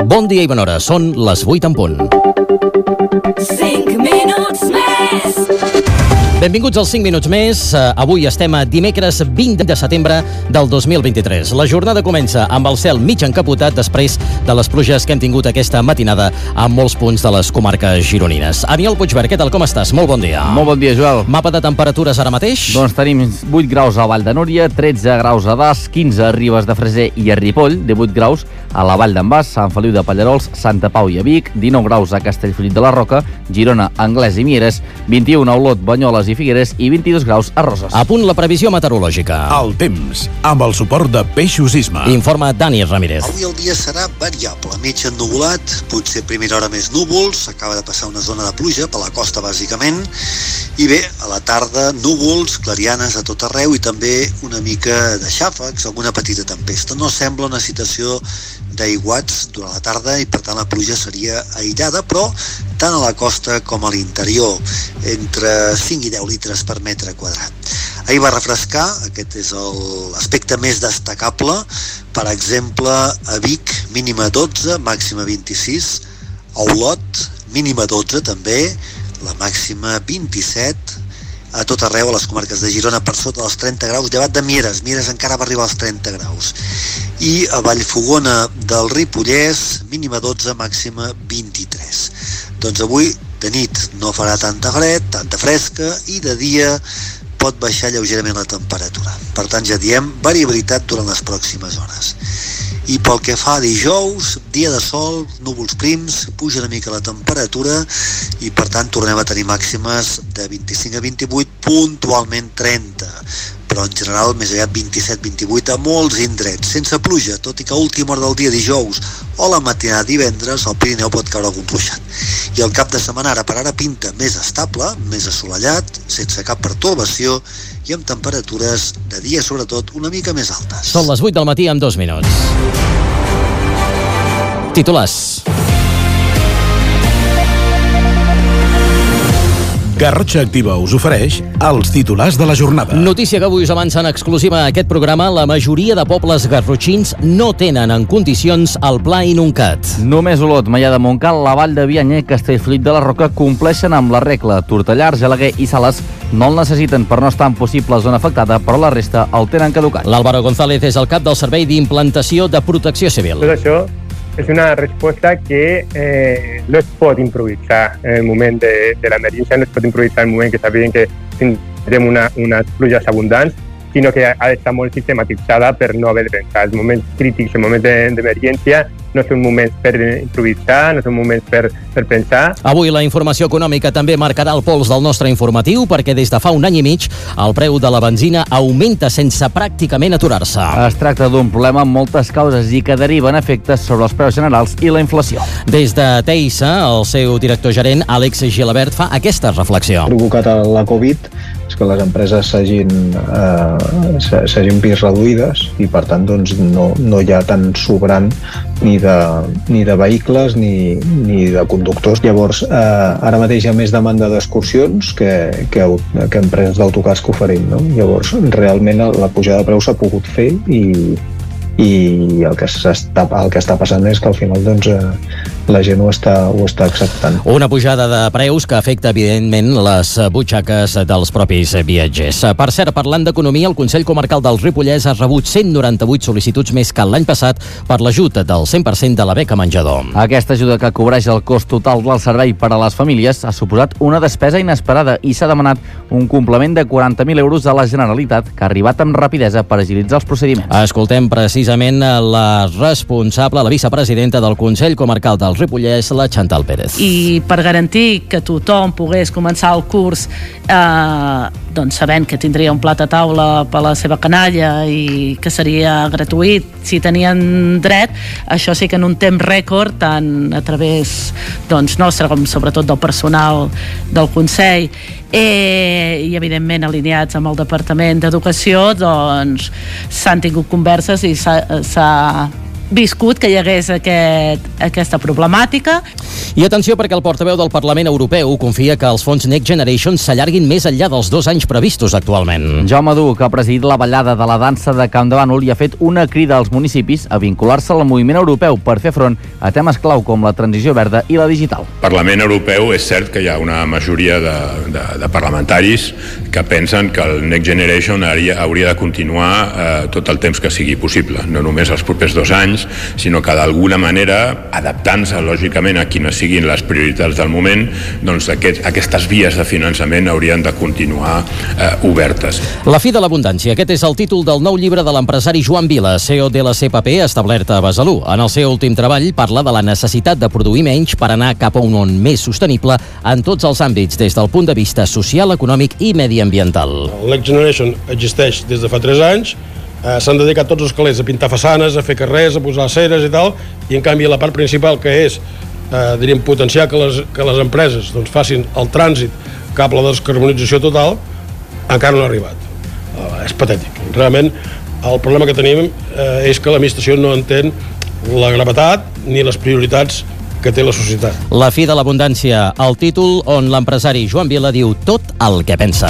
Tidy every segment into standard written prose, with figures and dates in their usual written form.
Bon dia i bona hora, són les 8 en punt. 5 minuts més. Benvinguts als 5 minuts més. Avui estem a dimecres 20 de setembre del 2023. La jornada comença amb el cel mig encapotat després de les pluges que hem tingut aquesta matinada a molts punts de les comarques gironines. Aniol Puigvert, què tal, com estàs? Molt bon dia. Molt bon dia, Joel. Mapa de temperatures ara mateix? Doncs tenim 8 graus a Vall de Núria, 13 graus a Das, 15 a Ribes de Freser i a Ripoll, 18 graus a la Vall d'en Bas, Sant Feliu de Pallerols, Santa Pau i a Vic, 19 graus a Castellfollit de la Roca, Girona, Anglès i Mieres, 21 a Olot, Banyoles i Figueres i 22 graus a Roses. A punt la previsió meteorològica. El temps, amb el suport de Peixos Isma. Informa Dani Ramírez. Avui el dia serà variable, mig ennuvolat, potser a primera hora més núvols, acaba de passar una zona de pluja per la costa bàsicament, i bé, a la tarda núvols, clarianes a tot arreu i també una mica de xàfecs, alguna petita tempesta. No sembla una situació d'aiguats durant la tarda i per tant la pluja seria aïllada, però tant a la costa com a l'interior, entre 5 i 10 litres per metre quadrat. Ahir va refrescar, aquest és l'aspecte més destacable. Per exemple, a Vic, mínima 12, màxima 26, a Olot, mínima 12 també, la màxima 27, a tot arreu, a les comarques de Girona, per sota dels 30 graus, llevat de Mieres encara va arribar als 30 graus. I a Vallfogona del Ripollès, mínima 12, màxima 23. Doncs avui, de nit, no farà tanta fred, tanta fresca, i de dia pot baixar lleugerament la temperatura. Per tant, ja diem, variabilitat durant les pròximes hores. I pel que fa a dijous, dia de sol, núvols prims, puja una mica la temperatura i per tant tornem a tenir màximes de 25 a 28, puntualment 30, però en general més aviat 27-28 a molts indrets, sense pluja, tot i que a última hora del dia dijous o la matinada divendres al Pirineu pot caure algun ruixat. I el cap de setmana ara per ara pinta més estable, més assolellat, sense cap pertorbació i amb temperatures de dia sobretot una mica més altes. Són les 8 del matí amb 2 minuts. Titulars. Garrotxa Activa us ofereix els titulars de la jornada. Notícia que avui us avança en exclusiva a aquest programa. La majoria de pobles garrotxins no tenen en condicions el pla inuncat. Només Olot, Maià de Montcal, la Vall de Bianya i Castellfollit de la Roca compleixen amb la regla. Tortellà, Argelaguer i Sales no el necessiten per no estar en possible zona afectada, però la resta el tenen caducat. L'Álvaro González és el cap del Servei d'Implantació de Protecció Civil. Tot això és una resposta que no es pot improvisar en el moment de l'emergència, no es pot improvisar en el moment que sabem que tindrem unes pluges abundants, sinó que ha d'estar molt sistematitzada per no haver de pensar. Els moments crítics, els moments d'emergència, no són moments per improvisar, no són moments per pensar. Avui la informació econòmica també marcarà el pols del nostre informatiu, perquè des de fa un any i mig el preu de la benzina augmenta sense pràcticament aturar-se. Es tracta d'un problema amb moltes causes i que deriven efectes sobre els preus generals i la inflació. Des de Teisa, el seu director gerent, Àlex Gilabert, fa aquesta reflexió. Provocat la Covid és que les empreses s'hagin vist reduïdes i per tant doncs, no hi ha tant sobrant ni de vehicles ni de conductors. Llavors, ara mateix hi ha més demanda d'excursions que empreses d'autocars que oferim, no? Llavors, realment la pujada de preus s'ha pogut fer i el que està passant és que al final doncs, la gent ho està acceptant. Una pujada de preus que afecta evidentment les butxaques dels propis viatgers. Per cert, parlant d'economia, el Consell Comarcal del Ripollès ha rebut 198 sol·licituds més que l'any passat per l'ajut del 100% de la beca menjador. Aquesta ajuda que cobreix el cost total del servei per a les famílies ha suposat una despesa inesperada i s'ha demanat un complement de 40.000 euros a la Generalitat, que ha arribat amb rapidesa per agilitzar els procediments. Escoltem precisament la responsable, la vicepresidenta del Consell Comarcal del Ripollès, la Chantal Pérez. I per garantir que tothom pogués començar el curs doncs sabent que tindria un plat a taula per la seva canalla i que seria gratuït si tenien dret, això sí que en un temps rècord, tant a través nostre com sobretot del personal del Consell i evidentment alineats amb el Departament d'Educació, doncs s'han tingut converses i s'ha viscut que hi hagués aquesta problemàtica. I atenció, perquè el portaveu del Parlament Europeu confia que els fons Next Generation s'allarguin més enllà dels 2 anys previstos actualment. Jaume Duc, que ha presidit la ballada de la dansa de Camp de Bànol i ha fet una crida als municipis a vincular-se al moviment europeu per fer front a temes clau com la transició verda i la digital. Al Parlament Europeu és cert que hi ha una majoria de parlamentaris que pensen que el Next Generation hauria de continuar tot el temps que sigui possible, no només els propers 2 anys, sinó que d'alguna manera, adaptant-se lògicament a quines siguin les prioritats del moment, doncs aquestes vies de finançament haurien de continuar obertes. La fi de l'abundància. Aquest és el títol del nou llibre de l'empresari Joan Vila, CEO de la CPP, establert a Besalú. En el seu últim treball parla de la necessitat de produir menys per anar cap a un món més sostenible en tots els àmbits, des del punt de vista social, econòmic i mediambiental. El Next Generation existeix des de fa 3 anys, s'han dedicat tots els calés a pintar façanes, a fer carrers, a posar ceres i tal, i en canvi la part principal, que és diríem, potenciar que les empreses doncs, facin el trànsit cap a la descarbonització total, encara no ha arribat. És patètic. Realment, el problema que tenim és que l'administració no entén la gravetat ni les prioritats que té la societat. La fi de l'abundància, el títol on l'empresari Joan Vila diu tot el que pensa.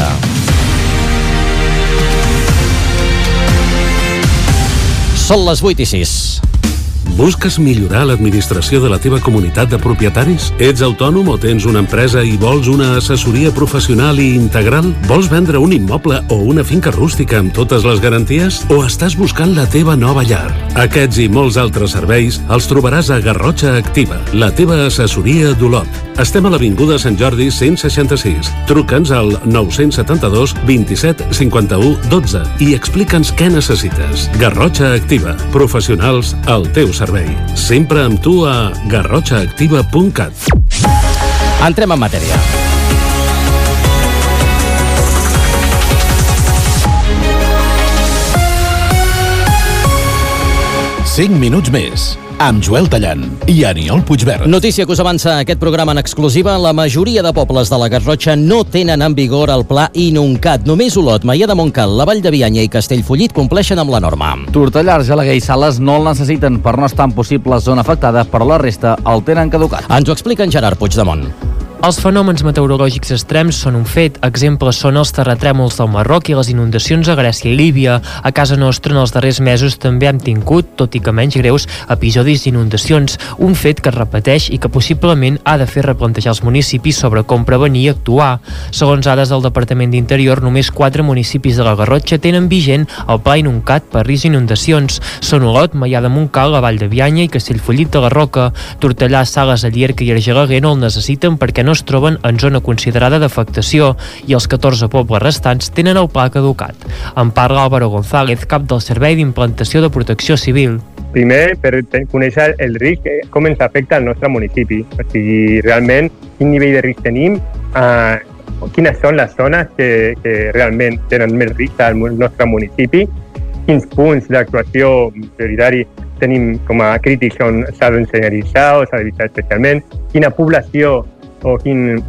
Són les 8:06. Busques millorar l'administració de la teva comunitat de propietaris? Ets autònom o tens una empresa i vols una assessoria professional i integral? Vols vendre un immoble o una finca rústica amb totes les garanties? O estàs buscant la teva nova llar? Aquests i molts altres serveis els trobaràs a Garrotxa Activa, la teva assessoria d'Olot. Estem a l'Avinguda Sant Jordi 166. Truca'ns al 972 27 51 12 i explica'ns què necessites. Garrotxa Activa, professionals al teu servei. Sempre amb tu a garrotxaactiva.cat. Entrem en matèria. Cinc minuts més, amb Joel Tallant i Aniol Puigverd. Notícia que us avança aquest programa en exclusiva. La majoria de pobles de la Garrotxa no tenen en vigor el pla Inuncat. Només Olot, Maià de Montcal, la Vall de Bianya i Castellfollit compleixen amb la norma. Tortellà, Argelaguer i Sales no el necessiten per no estar en possible zona afectada, però la resta el tenen caducat. Ens ho explica en Gerard Puigdemont. Els fenòmens meteorològics extrems són un fet. Exemples són els terratrèmols del Marroc i les inundacions a Grècia i Líbia. A casa nostra, en els darrers mesos, també hem tingut, tot i que menys greus, episodis d'inundacions. Un fet que es repeteix i que possiblement ha de fer replantejar els municipis sobre com prevenir i actuar. Segons dades del Departament d'Interior, només 4 municipis de la Garrotxa tenen vigent el pla Inuncat per risc d'inundacions. Són Olot, Maià de Montcal, la Vall de Bianya i Castellfollit de la Roca. Tortellà, Sales, Llierca i Argelaguer no el necessiten perquè no es troben en zona considerada d'afectació i els 14 pobles restants tenen el pla caducat. En parla Álvaro González, cap del Servei d'Implantació de Protecció Civil. Primer, per conèixer el risc, com ens afecta al nostre municipi. O sigui, realment, quin nivell de risc tenim, quines són les zones que realment tenen més risc al nostre municipi, quins punts d'actuació prioritari tenim com a crítics on s'ha d'ensenyaritzar o s'ha d'evitar especialment, quina població o quins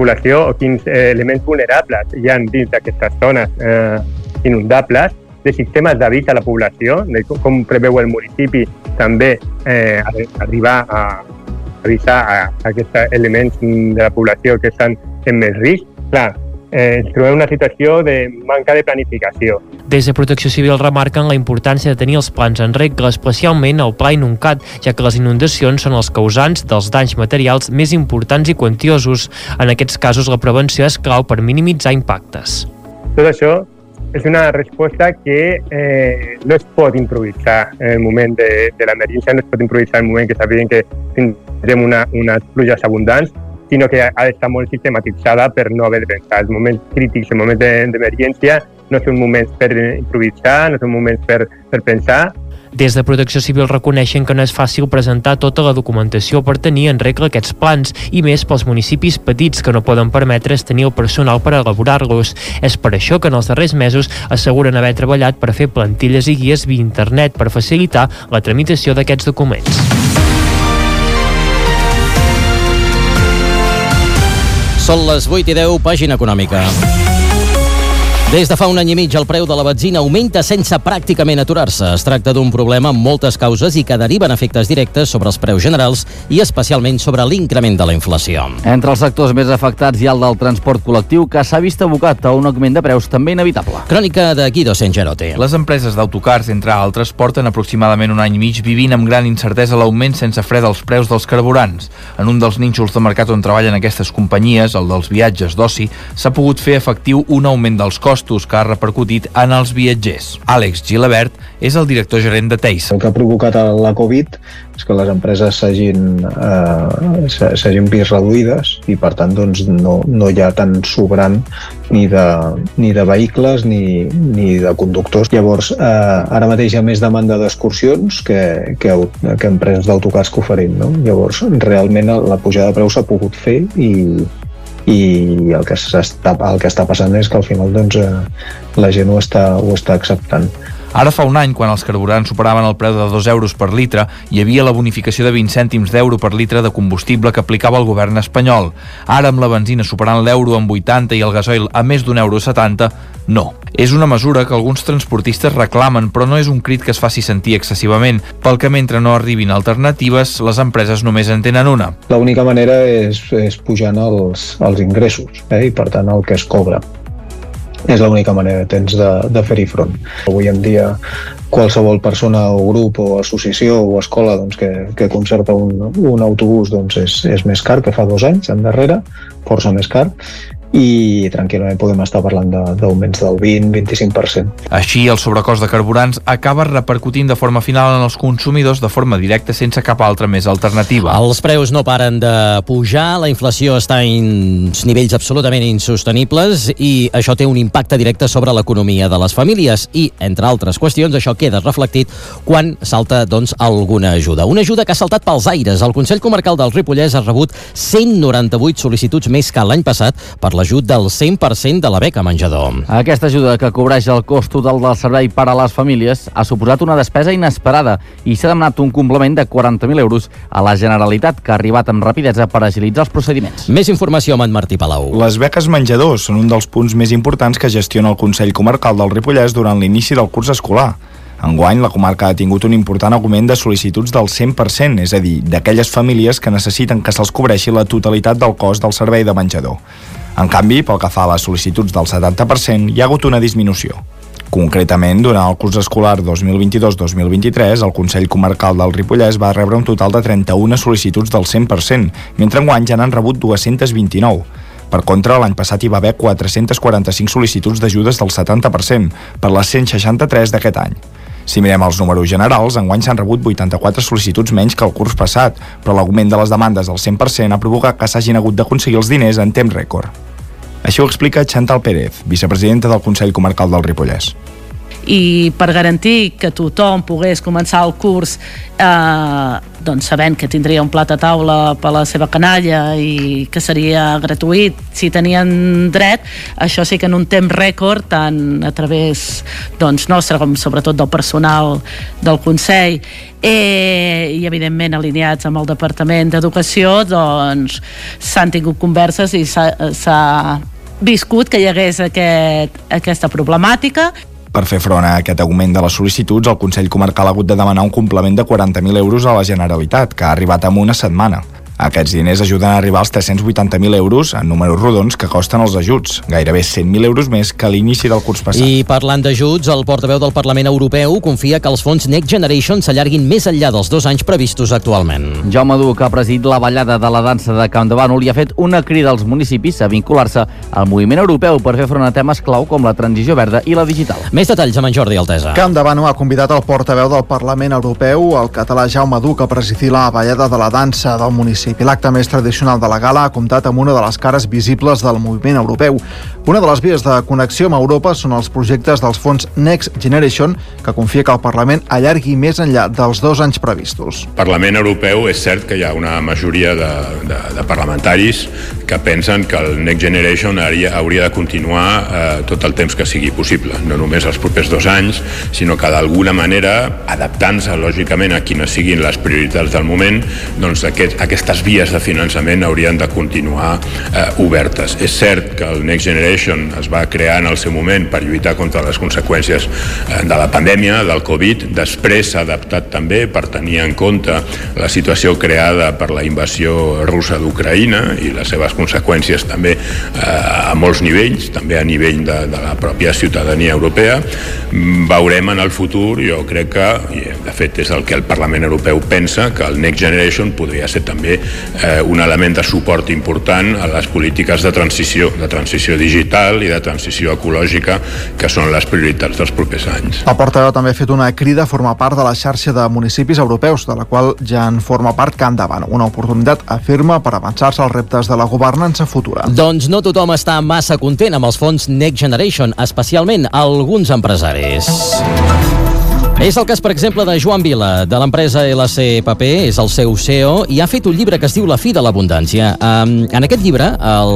elements vulnerables hi ha dins d'aquestes zones inundables, de sistemes d'avís a la població, de com preveu el municipi també arribar a avisar a aquests elements de la població que estan en més risc. Clar, ens trobem una situació de manca de planificació. Des de Protecció Civil remarquen la importància de tenir els plans en regla, especialment el pla Inuncat, ja que les inundacions són els causants dels danys materials més importants i quantiosos. En aquests casos, la prevenció és clau per minimitzar impactes. Tot això és una resposta que no es pot improvisar en el moment de l'emergència, no es pot improvisar en el moment que sabem que tindrem unes pluges abundants, sinó que ha d'estar molt sistematitzada per no haver de pensar. Els moments crítics, els moments d'emergència, no són moments per improvisar, no són moments per pensar. Des de Protecció Civil reconeixen que no és fàcil presentar tota la documentació per tenir en regla aquests plans, i més pels municipis petits que no poden permetre's tenir el personal per elaborar-los. És per això que en els darrers mesos asseguren haver treballat per fer plantilles i guies via internet per facilitar la tramitació d'aquests documents. Són les 8:10, pàgina econòmica. Des de fa un any i mig el preu de la benzina augmenta sense pràcticament aturar-se. Es tracta d'un problema amb moltes causes i que deriven efectes directes sobre els preus generals i especialment sobre l'increment de la inflació. Entre els sectors més afectats hi ha el del transport col·lectiu, que s'ha vist abocat a un augment de preus també inevitable. Crònica de Guido Sengerote. Les empreses d'autocars, entre altres, porten aproximadament un any i mig vivint amb gran incertesa l'augment sense fre dels preus dels carburants. En un dels nínxols de mercat on treballen aquestes companyies, el dels viatges d'oci, s'ha pogut fer efectiu un augment dels costos que ha repercutit en els viatgers. Àlex Gilabert és el director gerent de Teis. El que ha provocat la Covid és que les empreses s'hagin vist reduïdes i per tant doncs, no hi ha tant sobrant ni de vehicles ni de conductors. Llavors, ara mateix hi ha més demanda d'excursions que empreses d'autocars que oferim, no? Llavors, realment la pujada de preus s'ha pogut fer i el que està passant és que al final doncs, la gent ho està acceptant. Ara fa un any, quan els carburants superaven el preu de 2 euros per litre, hi havia la bonificació de 20 cèntims d'euro per litre de combustible que aplicava el govern espanyol. Ara, amb la benzina superant l'euro en 80 i el gasoil a més d'un euro 70, no. És una mesura que alguns transportistes reclamen, però no és un crit que es faci sentir excessivament, pel que mentre no arribin alternatives, les empreses només en tenen una. L'única manera és pujant els ingressos, i per tant el que es cobra. És l'única manera que tens de fer-hi front. Avui en dia qualsevol persona o grup o associació o escola doncs, que concerta un autobús doncs, és més car que fa 2 anys endarrere, força més car, i tranquil·lament podem estar parlant d'augments del 20-25%. Així, el sobrecost de carburants acaba repercutint de forma final en els consumidors de forma directa sense cap altra més alternativa. Els preus no paren de pujar, la inflació està en nivells absolutament insostenibles i això té un impacte directe sobre l'economia de les famílies i, entre altres qüestions, això queda reflectit quan salta doncs, alguna ajuda. Una ajuda que ha saltat pels aires. El Consell Comarcal del Ripollès ha rebut 198 sol·licituds més que l'any passat per l'ajut del 100% de la beca menjador. Aquesta ajuda, que cobreix el cost total del servei per a les famílies, ha suposat una despesa inesperada i s'ha demanat un complement de 40.000 euros a la Generalitat, que ha arribat amb rapidesa per agilitzar els procediments. Més informació amb en Martí Palau. Les beques menjador són un dels punts més importants que gestiona el Consell Comarcal del Ripollès durant l'inici del curs escolar. Enguany, la comarca ha tingut un important augment de sol·licituds del 100%, és a dir, d'aquelles famílies que necessiten que se'ls cobreixi la totalitat del cost del servei de menjador. En canvi, pel que fa a les sol·licituds del 70%, hi ha hagut una disminució. Concretament, durant el curs escolar 2022-2023, el Consell Comarcal del Ripollès va rebre un total de 31 sol·licituds del 100%, mentre enguany ja n'han rebut 229. Per contra, l'any passat hi va haver 445 sol·licituds d'ajudes del 70% per les 163 d'aquest any. Si mirem els números generals, enguany s'han rebut 84 sol·licituds menys que el curs passat, però l'augment de les demandes del 100% ha provocat que s'hagin hagut d'aconseguir els diners en temps rècord. Així ho explica Chantal Pérez, vicepresidenta del Consell Comarcal del Ripollès. I per garantir que tothom pogués començar el curs doncs sabent que tindria un plat a taula per a la seva canalla i que seria gratuït si tenien dret, això sí que en un temps rècord, tant a través doncs, nostre com sobretot del personal del Consell i evidentment alineats amb el Departament d'Educació, doncs s'han tingut converses i s'ha viscut que hi hagués aquesta problemàtica. Per fer front a aquest augment de les sol·licituds, el Consell Comarcal ha hagut de demanar un complement de 40.000 euros a la Generalitat, que ha arribat en una setmana. Aquests diners ajuden a arribar als 380.000 euros en números rodons que costen els ajuts, gairebé 100.000 euros més que a l'inici del curs passat. I parlant d'ajuts, el portaveu del Parlament Europeu confia que els fons Next Generation s'allarguin més enllà dels 2 anys previstos actualment. Jaume Duc ha presidit la ballada de la dansa de Camp de Bànol i ha fet una crida als municipis a vincular-se al moviment europeu per fer front a temes clau com la transició verda i la digital. Més detalls amb en Jordi Altesa. Camp de Bànol ha convidat el portaveu del Parlament Europeu, el català Jaume Duc, a presidir la ballada de la dansa del municipi. L'acte més tradicional de la gala ha comptat amb una de les cares visibles del moviment europeu. Una de les vies de connexió amb Europa són els projectes dels fons Next Generation, que confia que el Parlament allargui més enllà dels 2 anys previstos. Al Parlament Europeu és cert que hi ha una majoria de parlamentaris que pensen que el Next Generation hauria de continuar tot el temps que sigui possible, no només els propers 2 anys, sinó que d'alguna manera, adaptant-se lògicament a quines siguin les prioritats del moment, doncs aquestes vies de finançament haurien de continuar obertes. És cert que el Next Generation es va crear en el seu moment per lluitar contra les conseqüències de la pandèmia, del Covid, després s'ha adaptat també per tenir en compte la situació creada per la invasió russa d'Ucraïna i les seves conseqüències també a molts nivells, també a nivell de la pròpia ciutadania europea. Veurem en el futur, jo crec que, i de fet és el que el Parlament Europeu pensa, que el Next Generation podria ser també un element de suport important a les polítiques de transició digital i de transició ecològica, que són les prioritats dels propers anys. El portaveu també ha fet una crida a formar part de la xarxa de municipis europeus, de la qual ja en forma part Can Davant, una oportunitat, afirma, per avançar-se als reptes de la governança futura. Doncs no tothom està massa content amb els fons Next Generation, especialment alguns empresaris. És el cas, per exemple, de Joan Vila, de l'empresa LCPP, és el seu CEO, i ha fet un llibre que es diu La fi de l'abundància. En aquest llibre,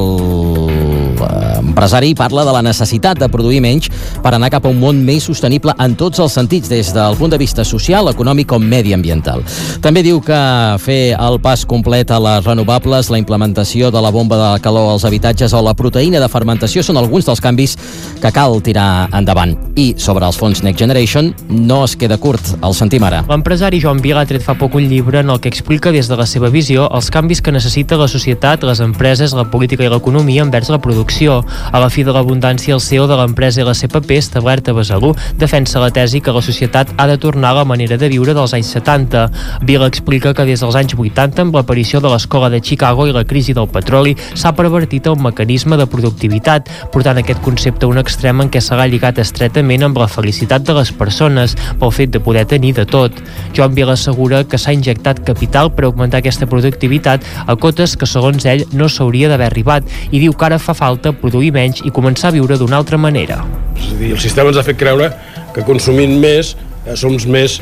l'empresari parla de la necessitat de produir menys per anar cap a un món més sostenible en tots els sentits, des del punt de vista social, econòmic o mediambiental. També diu que fer el pas complet a les renovables, la implementació de la bomba de calor als habitatges o la proteïna de fermentació són alguns dels canvis que cal tirar endavant. I sobre els fons Next Generation no es queda curt, el sentim ara. L'empresari Joan Vila ha tret fa poc un llibre en el que explica des de la seva visió els canvis que necessita la societat, les empreses, la política i l'economia envers la producció. A la fi de l'abundància, el CEO de l'empresa LCPP, establert a Besalú, defensa la tesi que la societat ha de tornar a la manera de viure dels anys 70. Vila explica que des dels anys 80, amb l'aparició de l'escola de Chicago i la crisi del petroli, s'ha pervertit el mecanisme de productivitat, portant aquest concepte a un extrem en què s'ha lligat estretament amb la felicitat de les persones, pel fet de poder tenir de tot. Joan Vila assegura que s'ha injectat capital per augmentar aquesta productivitat a cotes que, segons ell, no s'hauria d'haver arribat, i diu que ara fa falta produir menys i començar a viure d'una altra manera. És a dir, el sistema ens ha fet creure que consumint més som més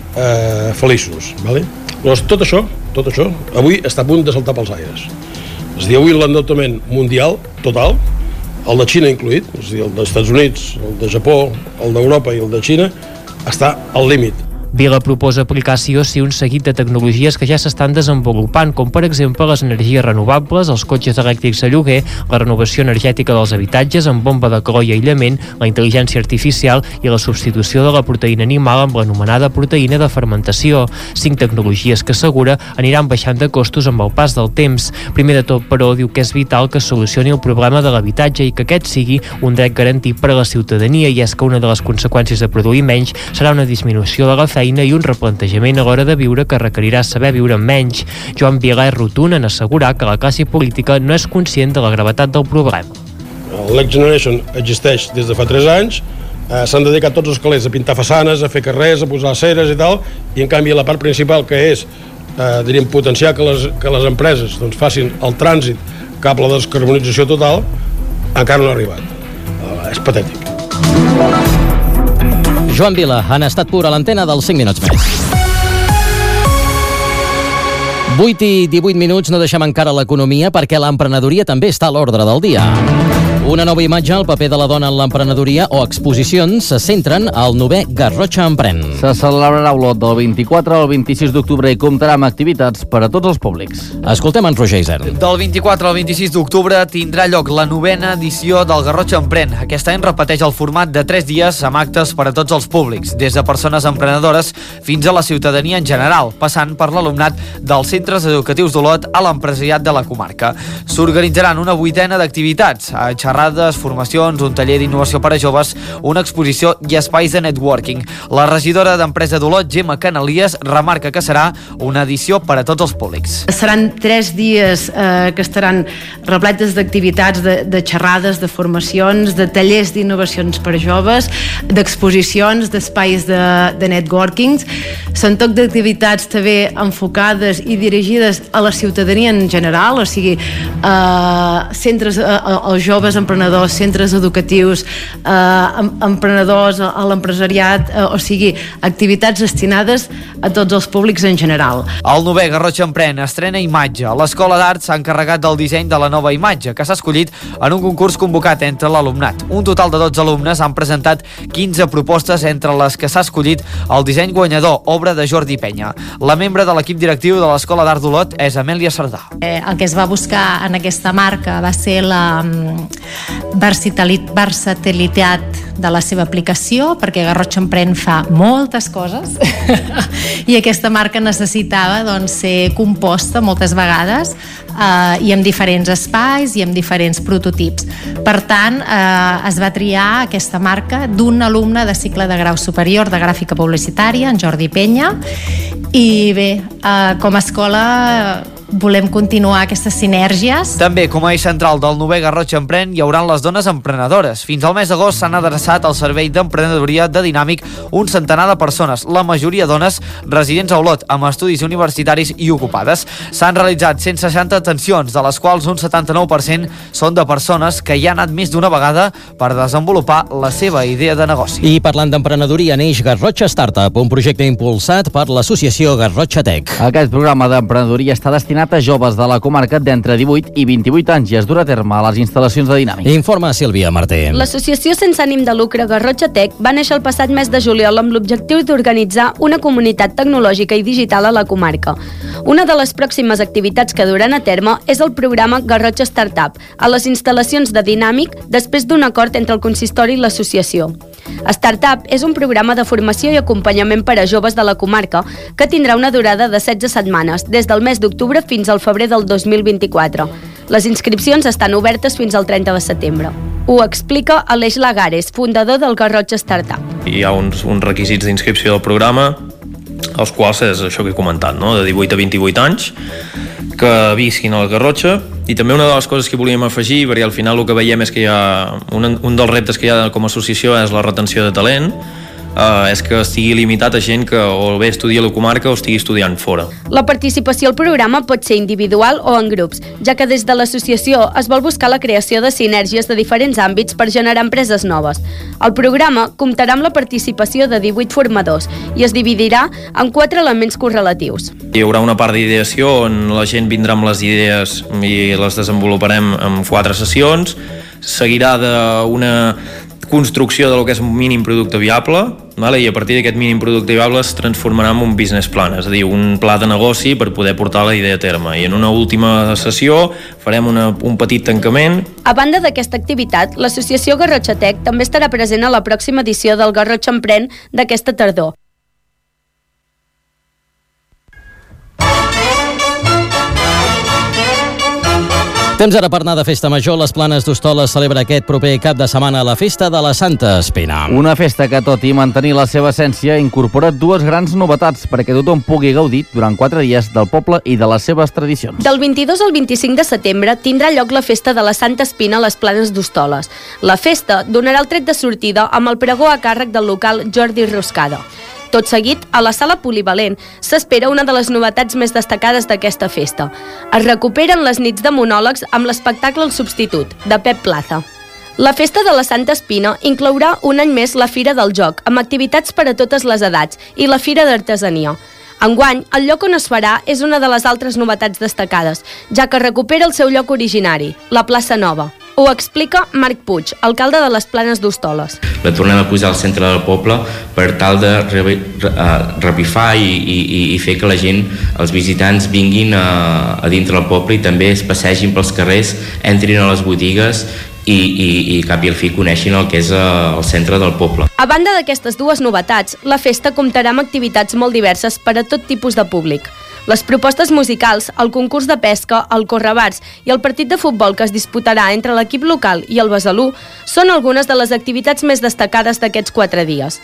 feliços. Vale? Llavors, tot això, avui està a punt de saltar pels aires. És a dir, avui l'endeutament mundial, total, el de Xina incluït, és a dir, el dels Estats Units, el de Japó, el d'Europa i el de Xina, està al límit. Vila proposa aplicar sí o sí un seguit de tecnologies que ja s'estan desenvolupant, com per exemple les energies renovables, els cotxes elèctrics a lloguer, la renovació energètica dels habitatges amb bomba de calor i aïllament, la intel·ligència artificial i la substitució de la proteïna animal amb l'anomenada proteïna de fermentació. 5 tecnologies que assegura aniran baixant de costos amb el pas del temps. Primer de tot, però, diu que és vital que es solucioni el problema de l'habitatge i que aquest sigui un dret garantit per a la ciutadania, i és que una de les conseqüències de produir menys serà una disminució de la feina i un replantejament a l'hora de viure que requerirà saber viure amb menys. Joan Vila és rotund en assegurar que la classe política no és conscient de la gravetat del problema. El Next Generation existeix des de fa 3 anys, s'han dedicat tots els calés a pintar façanes, a fer carrers, a posar aceres i tal, i en canvi la part principal, que és potenciar que les empreses facin el trànsit cap a la descarbonització total, encara no ha arribat. És patètic. Joan Vila, en estat pur a l'antena dels 5 minuts més. 8 i 18 minuts, no deixem encara l'economia perquè l'emprenedoria també està a l'ordre del dia. Una nova imatge, el paper de la dona en l'emprenedoria o exposicions se centren al 9è Garrotxa Emprèn. Se celebrarà Olot del 24 al 26 d'octubre i comptarà amb activitats per a tots els públics. Escoltem en Roger Isern. Del 24 al 26 d'octubre tindrà lloc la 9a edició del Garrotxa Emprèn. Aquest any repeteix el format de 3 dies amb actes per a tots els públics, des de persones emprenedores fins a la ciutadania en general, passant per l'alumnat dels centres educatius d'Olot a l'empresariat de la comarca. S'organitzaran una 8ena d'activitats, xerrades, formacions, un taller d'innovació per a joves, una exposició i espais de networking. La regidora d'Empresa d'Olot, Gemma Canalies, remarca que serà una edició per a tots els públics. Seran 3 dies que estaran repletes d'activitats, de xerrades, de formacions, de tallers d'innovacions per a joves, d'exposicions, d'espais de networking. Són tot d'activitats també enfocades i dirigides a la ciutadania en general, o sigui, centres als joves emprenedors, centres educatius, emprenedors, a l'empresariat, o sigui, activitats destinades a tots els públics en general. El 9è Garrotxa Emprèn estrena imatge. L'Escola d'Art s'ha encarregat del disseny de la nova imatge, que s'ha escollit en un concurs convocat entre l'alumnat. Un total de 12 alumnes han presentat 15 propostes, entre les que s'ha escollit el disseny guanyador, obra de Jordi Penya. La membre de l'equip directiu de l'Escola d'Art d'Olot és Amèlia Cerdà. El que es va buscar en aquesta marca va ser la versatilitat de la seva aplicació, perquè Garrotxa Emprèn fa moltes coses i aquesta marca necessitava ser composta moltes vegades i amb diferents espais i amb diferents prototips. Per tant, es va triar aquesta marca d'un alumne de cicle de grau superior de gràfica publicitària, en Jordi Penya, i bé, com a escola volem continuar aquestes sinèrgies. També, com a eix central del 9è Garrotxa Emprèn, hi hauran les dones emprenedores. Fins al mes d'agost s'han adreçat al servei d'emprenedoria de Dinàmic un centenar de persones, la majoria dones residents a Olot, amb estudis universitaris i ocupades. S'han realitzat 160 atencions, de les quals un 79% són de persones que hi han anat més d'una vegada per desenvolupar la seva idea de negoci. I parlant d'emprenedoria, neix Garrotxa Startup, un projecte impulsat per l'associació Garrotxa Tech. Aquest programa d'emprenedoria està destinat a joves de la comarca d'entre 18 i 28 anys i es durà a terme a les instal·lacions de Dinàmic. Informa Sílvia Martí. L'associació sense ànim de lucre Garrotxa Tech va néixer el passat mes de juliol amb l'objectiu d'organitzar una comunitat tecnològica i digital a la comarca. Una de les pròximes activitats que duran a terme és el programa Garrotxa Startup, a les instal·lacions de Dinàmic, després d'un acord entre el consistori i l'associació. Startup és un programa de formació i acompanyament per a joves de la comarca que tindrà una durada de 16 setmanes, des del mes d'octubre fins al febrer del 2024. Les inscripcions estan obertes fins al 30 de setembre. Ho explica Aleix Lagares, fundador del Garrotxa Startup. Hi ha uns requisits d'inscripció del programa, els quals és això que he comentat, no? De 18 a 28 anys, que visquin a la Garrotxa. I també una de les coses que volíem afegir, perquè al final el que veiem és que hi ha un dels reptes que hi ha com a associació és la retenció de talent, és que estigui limitat a gent que o bé estudia a la comarca o estigui estudiant fora. La participació al programa pot ser individual o en grups, ja que des de l'associació es vol buscar la creació de sinergies de diferents àmbits per generar empreses noves. El programa comptarà amb la participació de 18 formadors i es dividirà en 4 elements correlatius. Hi haurà una part d'ideació on la gent vindrà amb les idees i les desenvoluparem en 4 sessions. Seguirà d'una construcció del que és un mínim producte viable, vale? I a partir d'aquest mínim producte viable es transformarà en un business plan, és a dir, un pla de negoci per poder portar la idea a terme. I en una última sessió farem un petit tancament. A banda d'aquesta activitat, l'associació Garrotxa Tech també estarà present a la pròxima edició del Garrotxa Emprèn d'aquesta tardor. Temps ara per anar de festa major. Les Planes d'Hostoles celebra aquest proper cap de setmana la Festa de la Santa Espina. Una festa que, tot i mantenir la seva essència, incorpora 2 grans novetats perquè tothom pugui gaudir durant 4 dies del poble i de les seves tradicions. Del 22 al 25 de setembre tindrà lloc la Festa de la Santa Espina a les Planes d'Hostoles. La festa donarà el tret de sortida amb el pregó a càrrec del local Jordi Roscada. Tot seguit, a la sala polivalent, s'espera una de les novetats més destacades d'aquesta festa. Es recuperen les nits de monòlegs amb l'espectacle El Substitut, de Pep Plaza. La Festa de la Santa Espina inclourà un any més la Fira del Joc, amb activitats per a totes les edats, i la Fira d'Artesania. Enguany, el lloc on es farà és una de les altres novetats destacades, ja que recupera el seu lloc originari, la Plaça Nova. Ho explica Marc Puig, alcalde de les Planes d'Hostoles. La tornem a posar al centre del poble per tal de revifar i fer que la gent, els visitants, vinguin a dintre del poble i també es passegin pels carrers, entrin a les botigues i cap i al fi coneixin el que és el centre del poble. A banda d'aquestes 2 novetats, la festa comptarà amb activitats molt diverses per a tot tipus de públic. Les propostes musicals, el concurs de pesca, el correbars i el partit de futbol que es disputarà entre l'equip local i el Besalú són algunes de les activitats més destacades d'aquests 4 dies.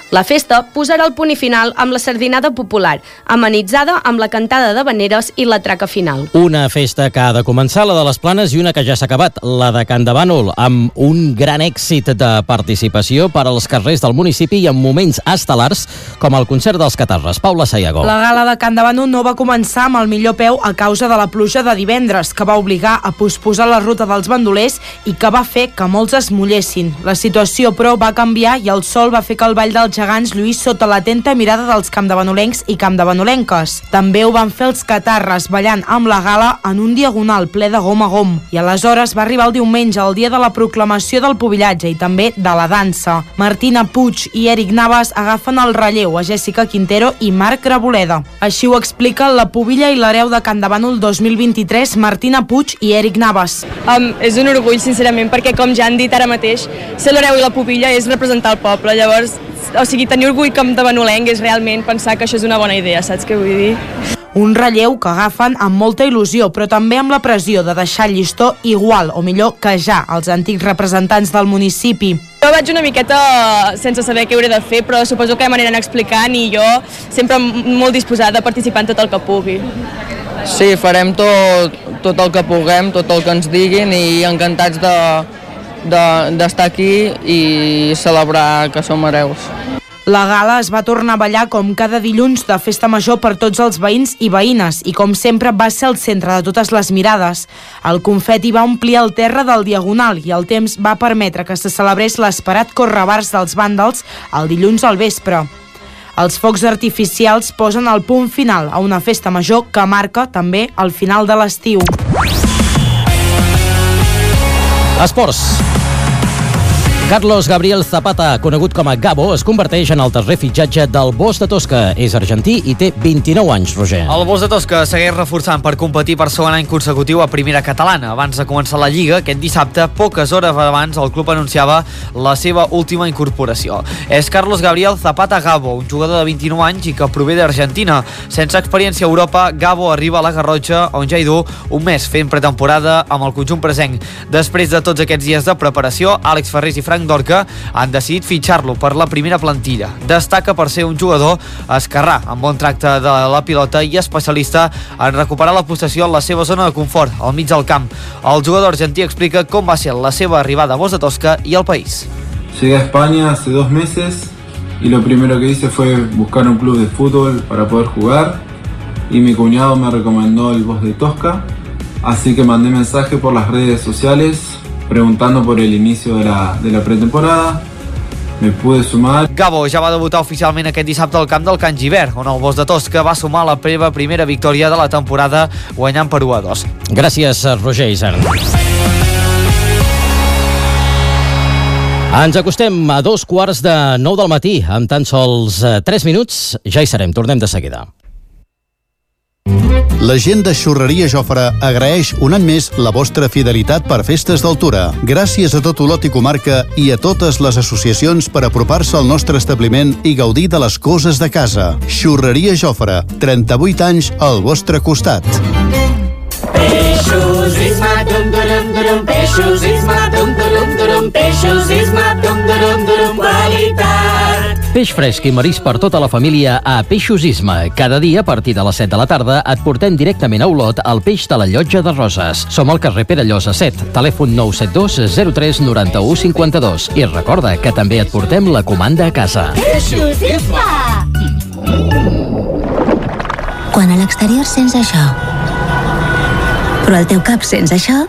La festa posarà el punt i final amb la sardinada popular, amenitzada amb la cantada d'havaneres i la traca final. Una festa que ha de començar, la de les Planes, i una que ja s'ha acabat, la de Can de Bànol, amb un gran èxit de participació per als carrers del municipi i amb moments estel·lars com el concert dels Catarres. Paula Sayago. La gala de Can de Bànol no va començar amb el millor peu a causa de la pluja de divendres, que va obligar a posposar la ruta dels bandolers i que va fer que molts es mullessin. La situació, però, va canviar i el sol va fer que el Ball dels Gegants lluís sota l'atenta mirada dels campdevanolencs i campdevanolenques. També ho van fer els Catarres, ballant amb la gala en un diagonal ple de gom a gom. I aleshores va arribar el diumenge, el dia de la proclamació del pubillatge i també de la dansa. Martina Puig i Eric Navas agafen el relleu a Jessica Quintero i Marc Graboleda. Així ho explica la pubilla i l'hereu de Can de Bànol 2023, Martina Puig i Eric Navas. És un orgull, sincerament, perquè com ja han dit ara mateix, ser l'hereu i la pubilla és representar el poble. Llavors, tenir orgull com de banolenc és realment pensar que això és una bona idea, saps què vull dir? Un relleu que agafen amb molta il·lusió, però també amb la pressió de deixar el llistó igual, o millor que ja, els antics representants del municipi. Jo vaig una miqueta sense saber què hauré de fer, però suposo que m'aniran explicant i jo sempre molt disposada a participar en tot el que pugui. Sí, farem tot el que puguem, tot el que ens diguin i encantats d'estar aquí i celebrar que som hereus. La gala es va tornar a ballar com cada dilluns de festa major per tots els veïns i veïnes i com sempre va ser el centre de totes les mirades. El confeti va omplir el terra del diagonal i el temps va permetre que se celebrés l'esperat correbars dels vàndals el dilluns al vespre. Els focs artificials posen el punt final a una festa major que marca també el final de l'estiu. Esports. Carlos Gabriel Zapata, conegut com a Gabo, es converteix en el tercer fitxatge del Bosch de Tosca. És argentí i té 29 anys, Roger. El Bosch de Tosca segueix reforçant per competir per segon any consecutiu a primera catalana. Abans de començar la Lliga, aquest dissabte, poques hores abans, el club anunciava la seva última incorporació. És Carlos Gabriel Zapata Gabo, un jugador de 29 anys i que prové d'Argentina. Sense experiència a Europa, Gabo arriba a la Garrotxa, on ja hi du un mes fent pretemporada amb el conjunt presenc. Després de tots aquests dies de preparació, Àlex Ferrés i Frank Dorca han decidit fitxar-lo per la primera plantilla. Destaca per ser un jugador esquerrà, amb bon tracte de la pilota i especialista en recuperar la possessió en la seva zona de confort, al mig del camp. El jugador argentí explica com va ser la seva arribada a Bosch de Tosca i al país. Llegué a España hace 2 meses y lo primero que hice fue buscar un club de fútbol para poder jugar y mi cuñado me recomendó el Bosch de Tosca, así que mandé mensaje por las redes sociales preguntando por el inicio de la pretemporada. Me pude sumar. Gabo ja va debutar oficialment aquest dissabte al camp del Can Gibert, on el Bosch de Tosca va sumar la primera victòria de la temporada guanyant per 1-2. Gràcies, Roger Isern. Ens acostem a 2:45 del matí, amb tan sols 3 minuts. Ja hi serem, tornem de seguida. La gent de Xurreria Jofre agraeix un any més la vostra fidelitat per festes d'altura. Gràcies a tot Olot i comarca i a totes les associacions per apropar-se al nostre establiment i gaudir de les coses de casa. Xurreria Jofre, 38 anys al vostre costat. Peixos Isma, dum-durum-durum, Peixos Isma, dum-durum-durum, Peixos Isma, dum-durum-durum, qualitat. Peix fresc i marís per tota la família a Peixos Isma. Cada dia, a partir de les 7 de la tarda, et portem directament a Olot el peix de la Llotja de Roses. Som al carrer Pere Llosa 7, telèfon 972 03 91 52. I recorda que també et portem la comanda a casa. Peixos Isma! Quan a l'exterior sents això, però al teu cap sents això,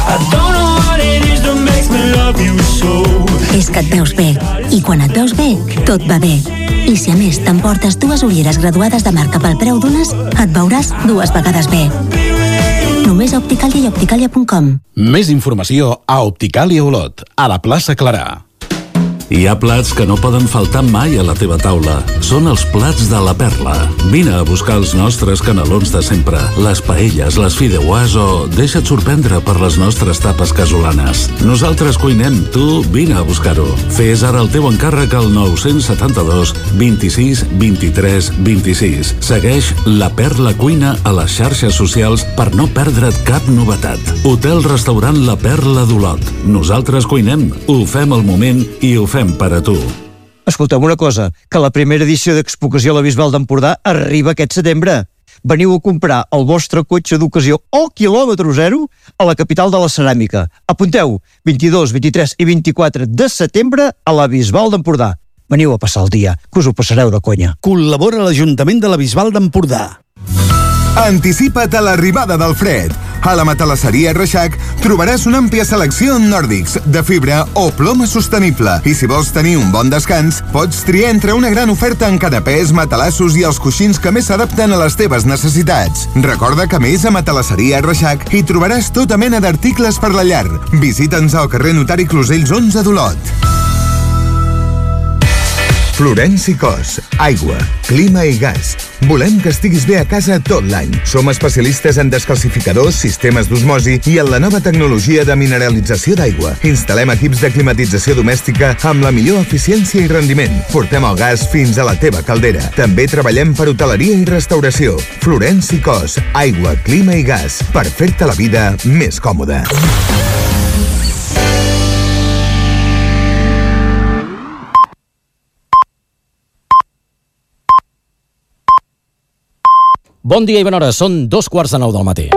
és que et veus bé. I quan et veus bé, tot va bé. I si a més t'emportes 2 ulleres graduades de marca pel preu d'unes, et veuràs 2 vegades bé. Només a Opticalia i opticalia.com. Més informació a Opticalia Olot, a la plaça Clarà. Hi ha plats que no poden faltar mai a la teva taula. Són els plats de la Perla. Vine a buscar els nostres canelons de sempre, les paelles, les fideuàs o deixa't sorprendre per les nostres tapes casolanes. Nosaltres cuinem, tu vine a buscar-ho. Fes ara el teu encàrrec al 972 26 23 26. Segueix La Perla Cuina a les xarxes socials per no perdre't cap novetat. Hotel-restaurant La Perla d'Olot. Nosaltres cuinem, ho fem al moment i ho fem per a tu. Escolteu una cosa, que la primera edició d'Expocació a la Bisbal d'Empordà arriba aquest setembre. Veniu a comprar el vostre cotxe d'ocasió o quilòmetre zero a la capital de la ceràmica. Apunteu, 22, 23 i 24 de setembre a la Bisbal d'Empordà. Veniu a passar el dia, que us ho passareu de conya. Col·labora l'Ajuntament de la Bisbal d'Empordà. Anticipa't a l'arribada del fred. A la Matalasseria Reixac trobaràs una àmplia selecció en nòrdics, de fibra o ploma sostenible. I si vols tenir un bon descans, pots triar entre una gran oferta en canapès, matalassos i els coixins que més s'adapten a les teves necessitats. Recorda que més a Matalasseria Reixac hi trobaràs tota mena d'articles per la llar. Visita'ns al carrer Notari Closells 11 d'Olot. Florenci Cos, aigua, clima i gas. Volem que estiguis bé a casa tot l'any. Som especialistes en descalcificadors, sistemes d'osmosi i en la nova tecnologia de mineralització d'aigua. Instal·lem equips de climatització domèstica amb la millor eficiència i rendiment. Portem el gas fins a la teva caldera. També treballem per hoteleria i restauració. Florenci Cos, aigua, clima i gas. Per fer-te la vida més còmoda. Bon dia i bona hora, són 2:45 del matí.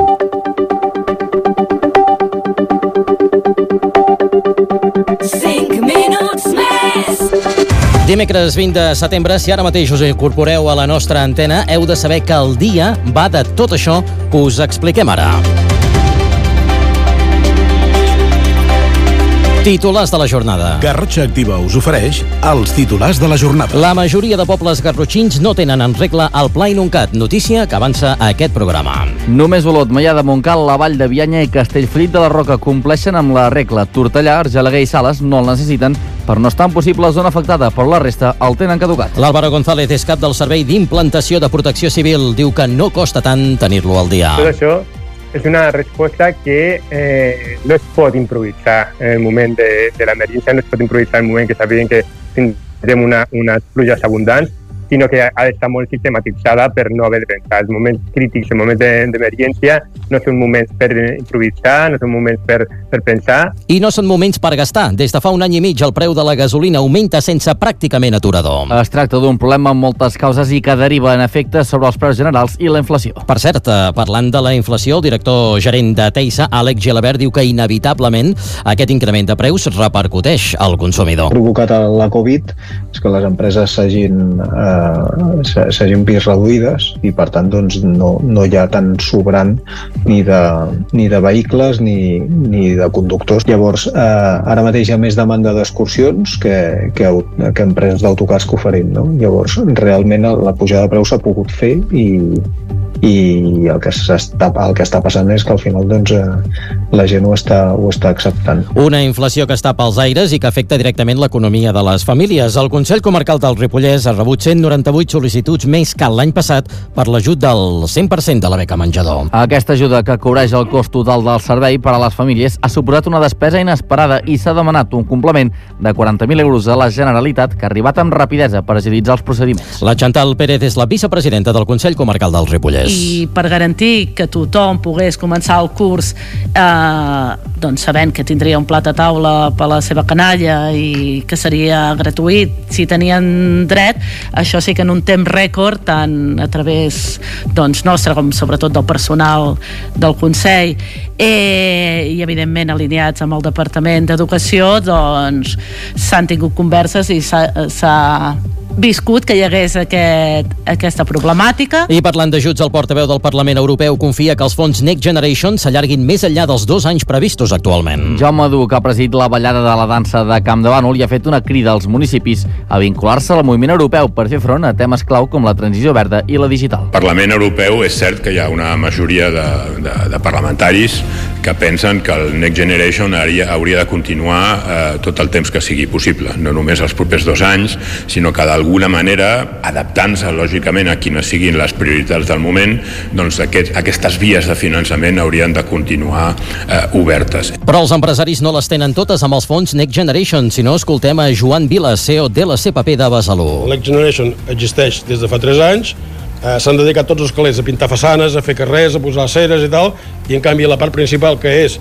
Dimecres 20 de setembre, si ara mateix us incorporeu a la nostra antena, heu de saber que el dia va de tot això que us expliquem ara. Titulars de la jornada. Garrotxa Activa us ofereix els titulars de la jornada. La majoria de pobles garrotxins no tenen en regla el Pla Inuncat, notícia que avança a aquest programa. Només Olot, Maià de Montcal, la Vall de Bianya i Castellfollit de la Roca compleixen amb la regla. Tortellà, Argelaguer i Sales no el necessiten per no estar en possible zona afectada, però la resta el tenen caducat. L'Álvaro González és cap del Servei d'Implantació de Protecció Civil. Diu que no costa tant tenir-lo al dia. Tot això és una resposta que no es pot improvisar en el moment de l'emergència, no es pot improvisar en el moment que sabem que tindrem unes pluges abundants, sinó que ha d'estar molt sistematitzada per no haver de pensar. Els moments crítics, els moments d'emergència, no són moments per improvisar, no són moments per pensar. I no són moments per gastar. Des de fa un any i mig el preu de la gasolina augmenta sense pràcticament aturador. Es tracta d'un problema amb moltes causes i que deriva en efectes sobre els preus generals i la inflació. Per cert, parlant de la inflació, el director gerent de Teisa, Àlex Gelabert, diu que inevitablement aquest increment de preus repercuteix al consumidor. Provocat la Covid és que les empreses s'hagin vist reduïdes i per tant doncs, no hi ha tant sobrant ni de vehicles ni de conductors. Llavors, ara mateix hi ha més demanda d'excursions que empreses d'autocars que oferim, no? Llavors, realment la pujada de preus s'ha pogut fer i el que està passant és que al final doncs, la gent ho està acceptant. Una inflació que està pels aires i que afecta directament l'economia de les famílies. El Consell Comarcal del Ripollès ha rebut 198 sol·licituds més que l'any passat per l'ajut del 100% de la beca menjador. Aquesta ajuda, que cobreix el cost total del servei per a les famílies, ha suposat una despesa inesperada i s'ha demanat un complement de 40.000 euros a la Generalitat, que ha arribat amb rapidesa per agilitzar els procediments. La Chantal Pérez és la vicepresidenta del Consell Comarcal del Ripollès. I per garantir que tothom pogués començar el curs doncs sabent que tindria un plat a taula per la seva canalla i que seria gratuït si tenien dret, això sí que en un temps rècord, tant a través nostre com sobretot del personal del Consell i evidentment alineats amb el Departament d'Educació, doncs s'han tingut converses i s'ha viscut que hi hagués aquesta problemàtica. I parlant d'ajuts, el portaveu del Parlament Europeu confia que els fons Next Generation s'allarguin més enllà dels 2 anys previstos actualment. Jaume Duc ha presidit la ballada de la dansa de Camp de Bànol i ha fet una crida als municipis a vincular-se al moviment europeu per fer front a temes clau com la transició verda i la digital. Al Parlament Europeu és cert que hi ha una majoria de parlamentaris que pensen que el Next Generation hauria de continuar tot el temps que sigui possible, no només els propers 2 anys, sinó que d'alguna manera, adaptant-se lògicament a quines siguin les prioritats del moment, doncs aquestes vies de finançament haurien de continuar obertes. Però els empresaris no les tenen totes amb els fons Next Generation. Si no, escoltem a Joan Vila, CEO de la CPP de Besalú. El Next Generation existeix des de fa 3 anys, s'han dedicat tots els calés a pintar façanes, a fer carrers, a posar aceres i tal, i en canvi la part principal, que és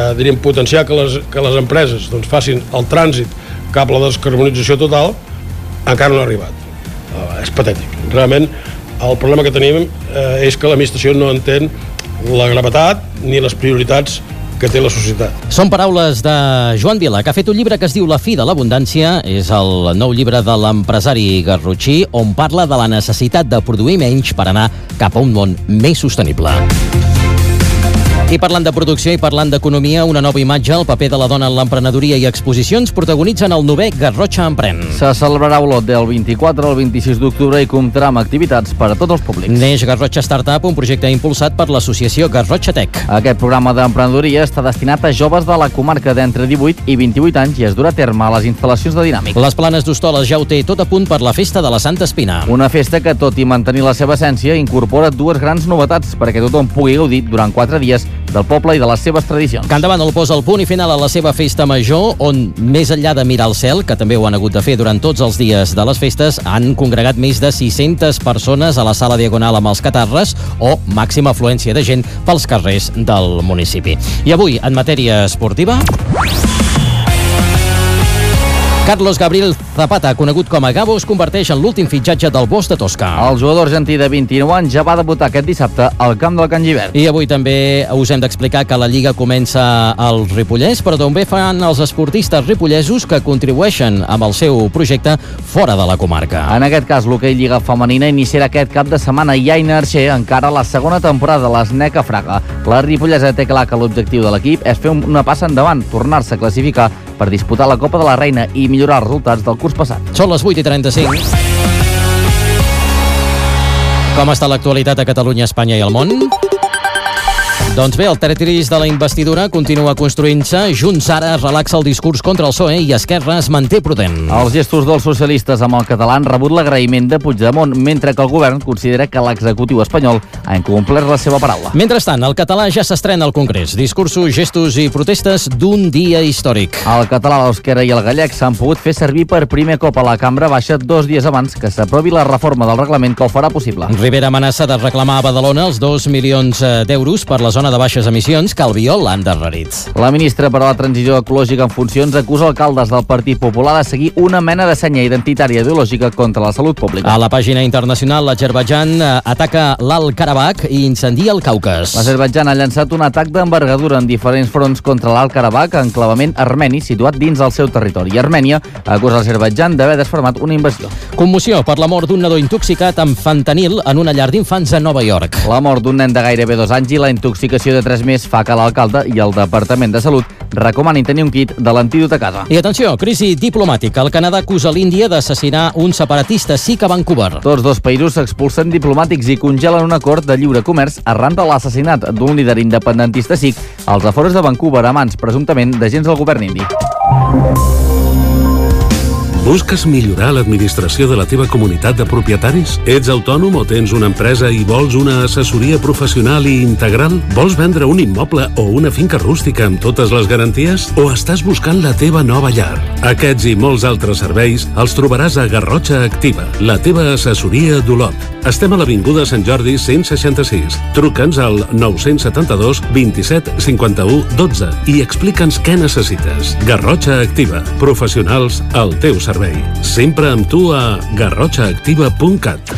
potenciar que les empreses facin el trànsit cap a la descarbonització total, encara no ha arribat. És patètic. Realment, el problema que tenim és que l'administració no entén la gravetat ni les prioritats que té la societat. Són paraules de Joan Vila, que ha fet un llibre que es diu La fi de l'abundància. És el nou llibre de l'empresari garrotxí, on parla de la necessitat de produir menys per anar cap a un món més sostenible. I parlant de producció i parlant d'economia, una nova imatge, el paper de la dona en l'emprenedoria i exposicions protagonitzen el 9è Garrotxa Emprèn. Se celebrarà a Olot del 24 al 26 d'octubre i comptarà amb activitats per a tots els públics. Neix Garrotxa Startup, un projecte impulsat per l'associació Garrotxa Tech. Aquest programa d'emprenedoria està destinat a joves de la comarca d'entre 18 i 28 anys i es durà a terme a les instal·lacions de Dinàmic. Les Planes d'Hostoles ja ho té tot a punt per la festa de la Santa Espina. Una festa que, tot i mantenir la seva essència, incorpora dues grans novetats perquè tothom pugui gaudir durant 4 dies del poble i de les seves tradicions. Can Davant el posa el punt i final a la seva festa major, on, més enllà de mirar el cel, que també ho han hagut de fer durant tots els dies de les festes, han congregat més de 600 persones a la sala Diagonal amb els catarres o màxima afluència de gent pels carrers del municipi. I avui, en matèria esportiva, Carlos Gabriel Zapata, conegut com a Gabo, es converteix en l'últim fitxatge del Bosch de Tosca. El jugador argentí de 29 anys ja va debutar aquest dissabte al camp del Can Gibert. I avui també us hem d'explicar que la Lliga comença al Ripollès, però també fan els esportistes ripollesos que contribueixen amb el seu projecte fora de la comarca. En aquest cas, l'hoquei Lliga Femenina iniciarà aquest cap de setmana i Aina Arxer encara la segona temporada de l'Snec a Fraga. La ripollesa té clar que l'objectiu de l'equip és fer una passa endavant, tornar-se a classificar per disputar la Copa de la Reina i millorar els resultats del curs passat. Són les 8:35. Com està l'actualitat a Catalunya, Espanya i el món? Doncs bé, el Tetris de la investidura continua construint-se. Junts ara relaxa el discurs contra el PSOE i Esquerra es manté prudent. Els gestos dels socialistes amb el català han rebut l'agraïment de Puigdemont, mentre que el govern considera que l'executiu espanyol ha incomplert la seva paraula. Mentrestant, el català ja s'estrena al Congrés. Discursos, gestos i protestes d'un dia històric. El català, l'euskera i el gallec s'han pogut fer servir per primer cop a la Cambra Baixa 2 dies abans que s'aprovi la reforma del reglament que ho farà possible. Rivera amenaça de reclamar a Badalona els 2 milions d'euros per la zona de baixes emissions que Albiol l'ha endarrerit. La ministra per a la transició ecològica en funcions acusa alcaldes del Partit Popular de seguir una mena de senya identitària ideològica contra la salut pública. A la pàgina internacional, l'Azerbaidjan ataca l'Alt Karabakh i incendia el Caucas. L'Azerbaidjan ha llançat un atac d'envergadura en diferents fronts contra l'Alt Karabakh, enclavament armeni situat dins el seu territori. Armènia acusa l'Azerbaidjan d'haver desfermat una invasió. Commoció per la mort d'un nadó intoxicat amb fentanil en una llar d'infants a Nova York. La mort d'un nen de gairebé 2 anys i la intoxicació de 3 més fa que l'alcalde i el Departament de Salut recomanin tenir un kit de l'antídot a casa. I atenció, crisi diplomàtica. El Canadà acusa l'Índia d'assassinar un separatista sikh a Vancouver. Tots dos països expulsen diplomàtics i congelen un acord de lliure comerç arran de l'assassinat d'un líder independentista sikh als afores de Vancouver a mans, presumptament, d'agents del govern indi. Busques millorar l'administració de la teva comunitat de propietaris? Ets autònom o tens una empresa i vols una assessoria professional i integral? Vols vendre un immoble o una finca rústica amb totes les garanties? O estàs buscant la teva nova llar? Aquests i molts altres serveis els trobaràs a Garrotxa Activa, la teva assessoria d'Olot. Estem a l'Avinguda Sant Jordi 166. Truca'ns al 972 27 51 12 i explica'ns què necessites. Garrotxa Activa, professionals al teu servei. Sempre amb tu a garrotxaactiva.cat.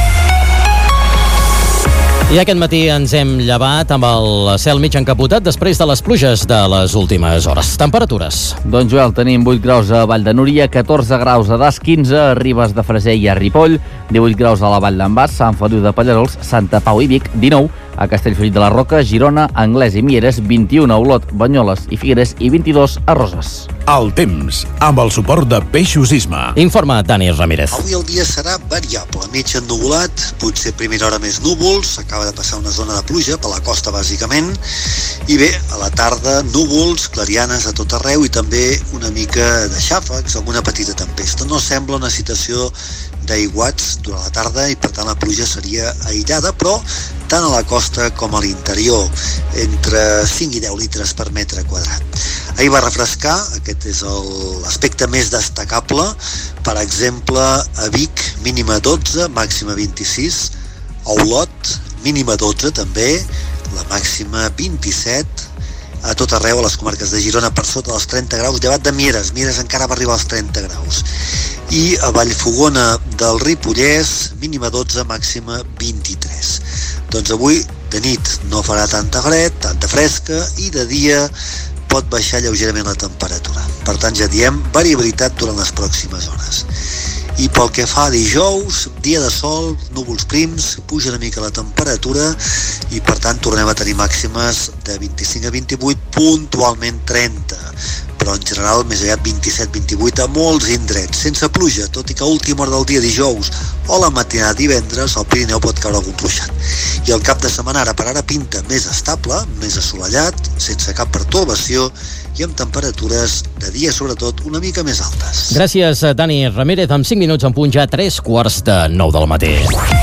I aquest matí ens hem llevat amb el cel mig encapotat després de les pluges de les últimes hores. Temperatures. Doncs Joel, tenim 8 graus a Vall de Núria, 14 graus a Das, 15 a Ribes de Freser i a Ripoll, 18 graus a la Vall d'en Bas, Sant Feliu de Pallerols, Santa Pau i Vic, 19 a Castellfollit de la Roca, Girona, Anglès i Mieres, 21 a Olot, Banyoles i Figueres i 22 a Roses. El temps, amb el suport de Peixos Isma. Informa Dani Ramírez. Avui el dia serà variable, mig ennuvolat, potser a primera hora més núvols, acaba de passar una zona de pluja per la costa bàsicament, i bé, a la tarda núvols, clarianes a tot arreu i també una mica de xàfecs, alguna petita tempesta. No sembla una situació d'aiguats durant la tarda i per tant la pluja seria aïllada, però tant a la costa com a l'interior, entre 5 i 10 litres per metre quadrat. Ahir va refrescar, aquest és l'aspecte més destacable, per exemple a Vic mínima 12, màxima 26, a Olot mínima 12 també, la màxima 27, a tot arreu, a les comarques de Girona, per sota dels 30 graus, llevat de Mieres. Mieres encara va arribar als 30 graus. I a Vallfogona del Ripollès, mínima 12, màxima 23. Doncs avui, de nit, no farà tanta fred, tanta fresca, i de dia pot baixar lleugerament la temperatura. Per tant, ja diem variabilitat durant les pròximes hores. I pel que fa a dijous, dia de sol, núvols prims, puja una mica la temperatura i per tant tornem a tenir màximes de 25 a 28, puntualment 30, però en general més aviat 27-28 a molts indrets, sense pluja, tot i que a última hora del dia dijous o la matinada divendres al Pirineu pot caure algun ruixat. I el cap de setmana ara per ara pinta més estable, més assolellat, sense cap pertorbació i amb temperatures de dia sobretot una mica més altes. Gràcies, Dani Ramírez. Amb 5 minuts en punt ja 3:45 del matí.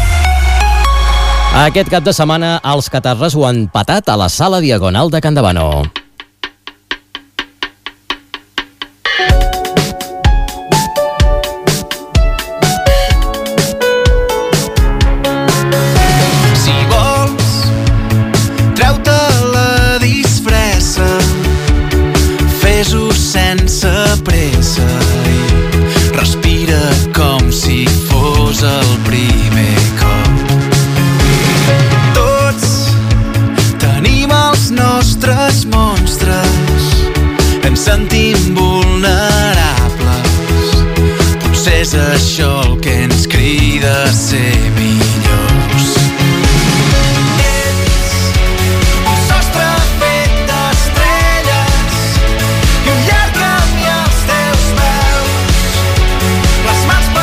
Aquest cap de setmana els catarres ho han patat a la sala Diagonal de Campdevànol. El primer cop. Tots tenim els nostres monstres, ens sentim vulnerables. Potser és això el que ens crida a ser millors. Ets un sostre fet d'estrelles i un llarg camí als teus peus, les mans per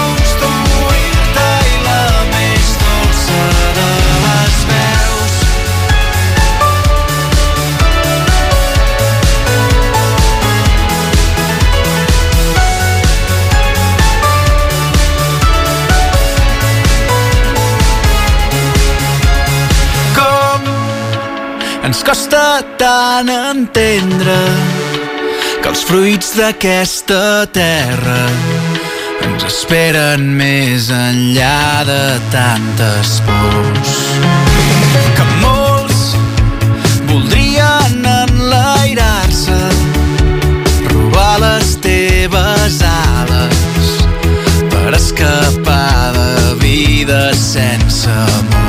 ens costa tant entendre que els fruits d'aquesta terra ens esperen més enllà de tantes pors. Que molts voldrien enlairar-se, robar les teves ales per escapar de vides sense amor.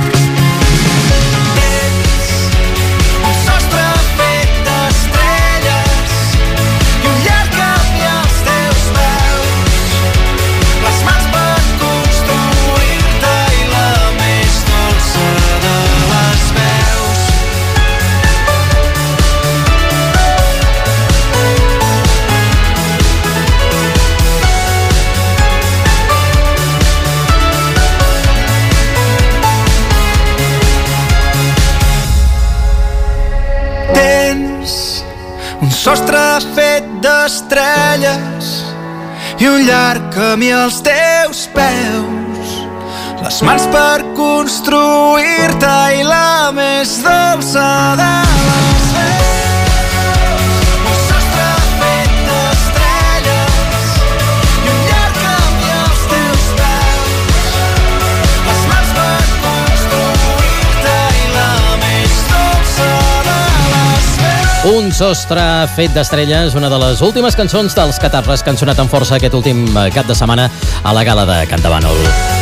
Sostre fet d'estrelles i un llarg camí als teus peus, les mans per construir-te i la més dolça de les veus. Un sostre fet d'estrelles i un llarg camí als teus peus, les mans per construir-te i la més dolça de les veus. Un sostre fet d'estrelles, una de les últimes cançons dels catarres que han sonat amb força aquest últim cap de setmana a la gala de Campdevànol.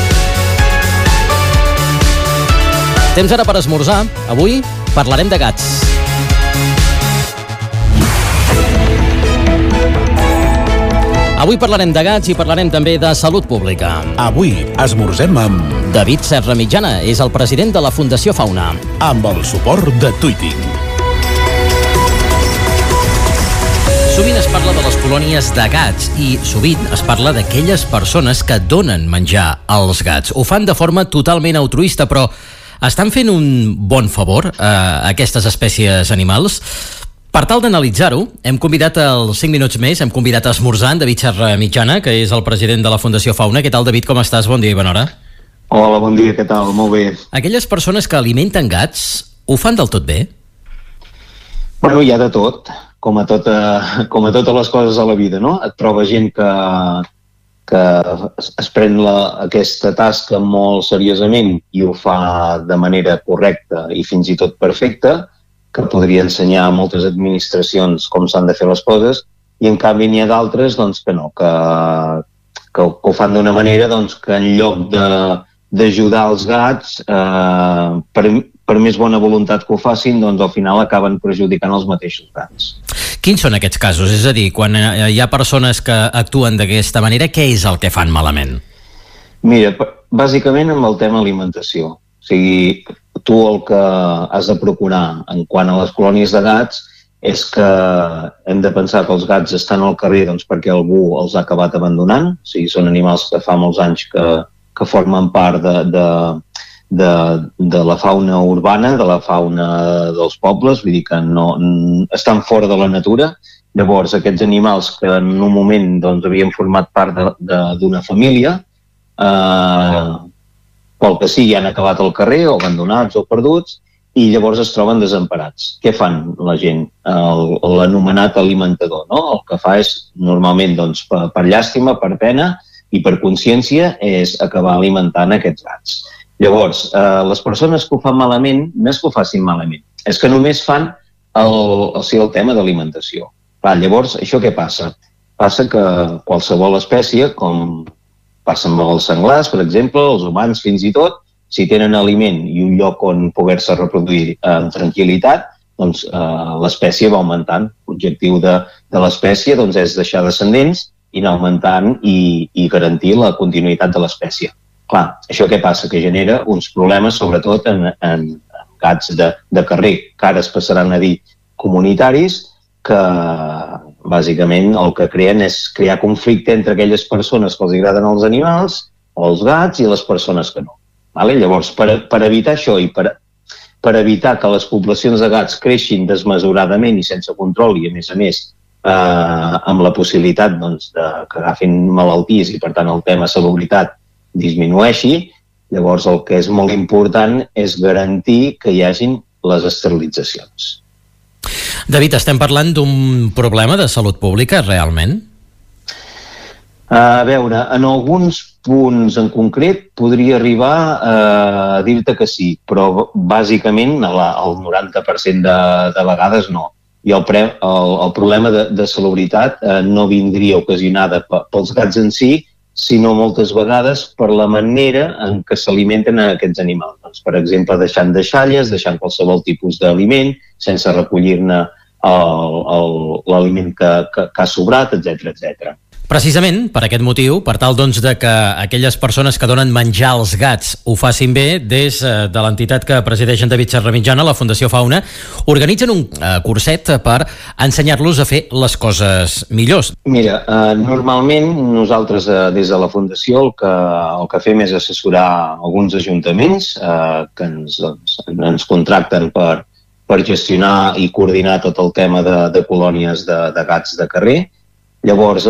Temps ara per esmorzar. Avui parlarem de gats. Avui parlarem de gats i parlarem també de salut pública. Avui esmorzem amb... David Serra Mitjana és el president de la Fundació Fauna. Amb el suport de Tweeting. Sovint es parla de les colònies de gats i sovint es parla d'aquelles persones que donen menjar als gats. Ho fan de forma totalment altruista, però estan fent un bon favor a aquestes espècies animals? Per tal d'analitzar-ho, hem convidat als 5 minuts més, hem convidat a esmorzar en David Serra Mitjana, que és el president de la Fundació Fauna. Què tal, David? Com estàs? Bon dia i bona hora. Hola, bon dia, què tal? Molt bé. Aquelles persones que alimenten gats, ho fan del tot bé? Bueno, hi ha de tot. Com a totes les coses a la vida, no? Et troba gent que es pren aquesta tasca molt seriosament i ho fa de manera correcta i fins i tot perfecta, que podria ensenyar a moltes administracions com s'han de fer les coses, i en canvi n'hi ha d'altres doncs, que no, que ho fan d'una manera doncs, que en lloc d'ajudar els gats, per més bona voluntat que ho facin, doncs al final acaben perjudicant els mateixos gats. Quins són aquests casos? És a dir, quan hi ha persones que actuen d'aquesta manera, què és el que fan malament? Mira, bàsicament amb el tema alimentació. O sigui, tu el que has de procurar en quant a les colònies de gats és que hem de pensar que els gats estan al carrer doncs, perquè algú els ha acabat abandonant. O sigui, són animals que fa molts anys que formen part de la fauna urbana, de la fauna dels pobles, vull dir que no, estan fora de la natura. Llavors, aquests animals que en un moment doncs, havien format part d'una família, pel que sigui, han acabat al carrer, o abandonats o perduts, i llavors es troben desemparats. Què fan la gent? L'anomenat alimentador, no? El que fa és, normalment, doncs, per llàstima, per pena i per consciència, és acabar alimentant aquests gats. Llavors, les persones que ho fan malament, no és que ho facin malament, és que només fan el tema d'alimentació. Llavors, això què passa? Passa que qualsevol espècie, com passa amb els senglars, per exemple, els humans fins i tot, si tenen aliment i un lloc on poder-se reproduir amb tranquil·litat, doncs l'espècie va augmentant. L'objectiu de l'espècie doncs, és deixar descendents i anar augmentant i garantir la continuïtat de l'espècie. Clar, això què passa? Que genera uns problemes, sobretot en gats de carrer, que ara es passaran a dir comunitaris, que bàsicament el que creen és crear conflicte entre aquelles persones que els agraden els animals, o els gats, i les persones que no. Llavors, per evitar això i per evitar que les poblacions de gats creixin desmesuradament i sense control i, a més, amb la possibilitat doncs, que agafin malalties i, per tant, el tema salubritat disminueixi, llavors el que és molt important és garantir que hi hagin les esterilitzacions. David, estem parlant d'un problema de salut pública, realment? A veure, en alguns punts en concret podria arribar a dir-te que sí, però bàsicament el 90% de vegades no. I el problema de salubritat no vindria ocasionada pels gats en si, sinó moltes vegades per la manera en què s'alimenten aquests animals. Doncs, per exemple, deixant deixalles, deixant qualsevol tipus d'aliment, sense recollir-ne l'aliment que ha sobrat, etc. Precisament per aquest motiu, per tal doncs, de que aquelles persones que donen menjar als gats ho facin bé, des de l'entitat que presideix en David Serramitjana, la Fundació Fauna, organitzen un curset per ensenyar-los a fer les coses millors. Mira, normalment nosaltres des de la Fundació el que fem és assessorar alguns ajuntaments que ens contracten per gestionar i coordinar tot el tema de colònies de gats de carrer. Llavors,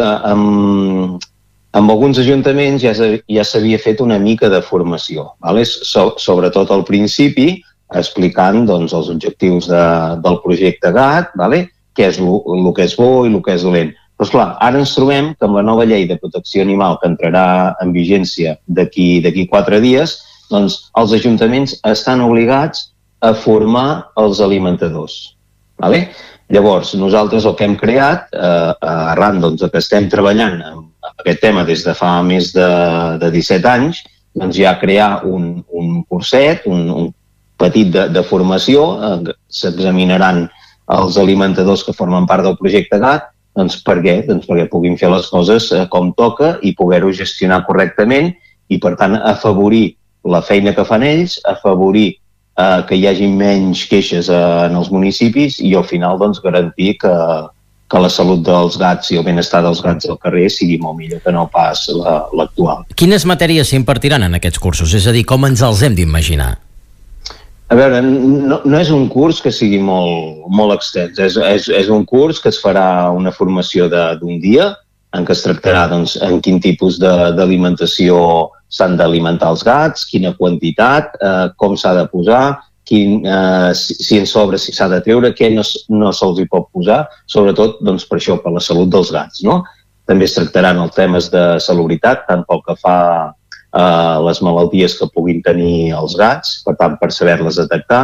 amb alguns ajuntaments ja s'havia fet una mica de formació, sobretot al principi, explicant doncs, els objectius del projecte GAT, què és el que és bo i el que és dolent. Però, esclar, ara ens trobem que amb la nova llei de protecció animal que entrarà en vigència d'aquí 4 dies, doncs els ajuntaments estan obligats a formar els alimentadors. Llavors, nosaltres el que hem creat, arran que estem treballant amb aquest tema des de fa més de 17 anys, doncs ja crear un curset, un petit de formació, s'examinaran els alimentadors que formen part del projecte GAT, doncs per què? Doncs perquè puguin fer les coses com toca i poder-ho gestionar correctament i, per tant, afavorir la feina que fan ells, afavorir que hi hagi menys queixes en els municipis i al final doncs, garantir que la salut dels gats i el benestar dels gats al carrer sigui molt millor que no pas l'actual. Quines matèries s'impartiran en aquests cursos? És a dir, com ens els hem d'imaginar? A veure, no és un curs que sigui molt extens, és un curs que es farà una formació d'un dia en què es tractarà doncs, en quin tipus d'alimentació s'han d'alimentar els gats, quina quantitat, com s'ha de posar, si en sobra, si s'ha de treure, què no se'ls hi pot posar, sobretot doncs, per això, per la salut dels gats. No? També es tractaran els temes de salubritat, tant pel que fa a les malalties que puguin tenir els gats, per tant, per saber-les detectar,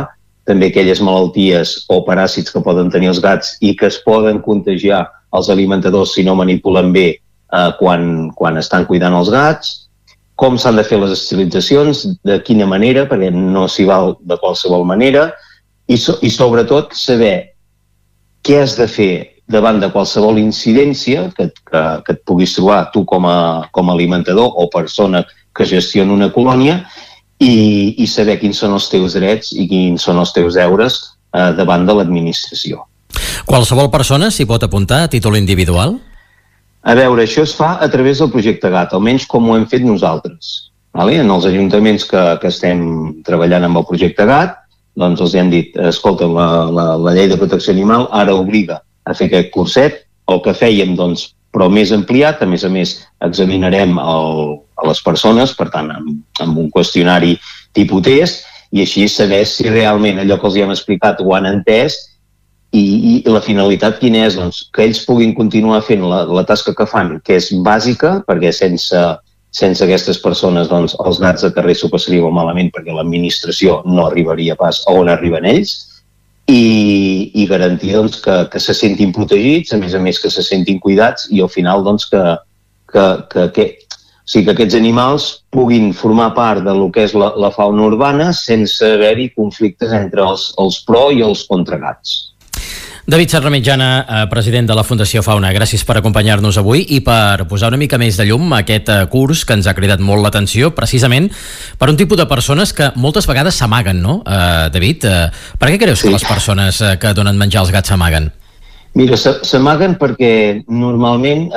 també aquelles malalties o paràsits que poden tenir els gats i que es poden contagiar als alimentadors si no manipulen bé quan estan cuidant els gats, com s'han de fer les esterilitzacions, de quina manera, perquè no s'hi val de qualsevol manera, i sobretot saber què has de fer davant de qualsevol incidència que et puguis trobar tu com a alimentador o persona que gestiona una colònia i saber quins són els teus drets i quins són els teus deures davant de l'administració. Qualsevol persona s'hi pot apuntar a títol individual? A veure, això es fa a través del projecte GAT, almenys com ho hem fet nosaltres. Vale? En els ajuntaments que estem treballant amb el projecte GAT, doncs els hem dit, escolta, la llei de protecció animal ara obliga a fer aquest curset, el que fèiem, doncs, però més ampliat, a més, examinarem a les persones, per tant, amb un qüestionari tipus test, i així saber si realment allò que els hem explicat ho han entès i la finalitat quina és? Doncs que ells puguin continuar fent la tasca que fan, que és bàsica, perquè sense aquestes persones doncs, els gats de carrer s'ho passaria malament perquè l'administració no arribaria pas a on arriben ells, i garantir doncs, que se sentin protegits, a més que se sentin cuidats i al final doncs, que aquests animals puguin formar part del que és la fauna urbana sense haver-hi conflictes entre els pro i els contragats. David Serramitjana, president de la Fundació Fauna, gràcies per acompanyar-nos avui i per posar una mica més de llum a aquest curs que ens ha cridat molt l'atenció, precisament per un tipus de persones que moltes vegades s'amaguen, no, David? Per què creus que les persones que donen menjar als gats s'amaguen? Mira, s'amaguen perquè normalment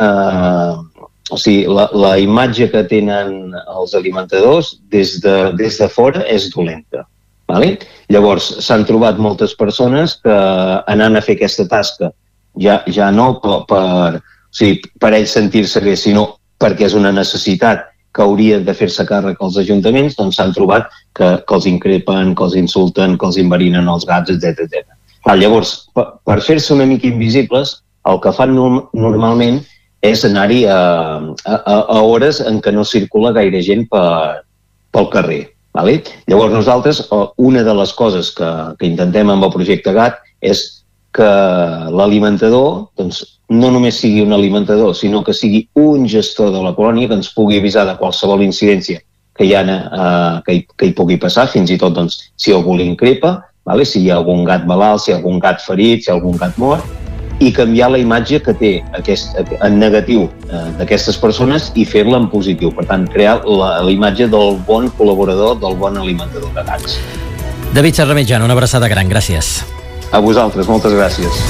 la imatge que tenen els alimentadors des de fora és dolenta. Vale? Llavors, s'han trobat moltes persones que anant a fer aquesta tasca ja no per ells sentir-se bé, sinó perquè és una necessitat que haurien de fer-se càrrec als ajuntaments, doncs s'han trobat que els increpen, que els insulten, que els enverinen els gats, etc. Llavors, per fer-se una mica invisibles, el que fan normalment és anar-hi a hores en què no circula gaire gent pel carrer. Vale? Llavors nosaltres, una de les coses que intentem amb el projecte GAT és que l'alimentador doncs, no només sigui un alimentador, sinó que sigui un gestor de la colònia que ens pugui avisar de qualsevol incidència que hi pugui passar, fins i tot doncs, si algú l'increpa, vale? Si hi ha algun gat malalt, si hi ha algun gat ferit, si hi ha algun gat mort, i canviar la imatge que té en negatiu d'aquestes persones i fer-la en positiu. Per tant, crear la imatge del bon col·laborador, del bon alimentador de gats. David Serramitjana, una abraçada gran, gràcies. A vosaltres, moltes gràcies.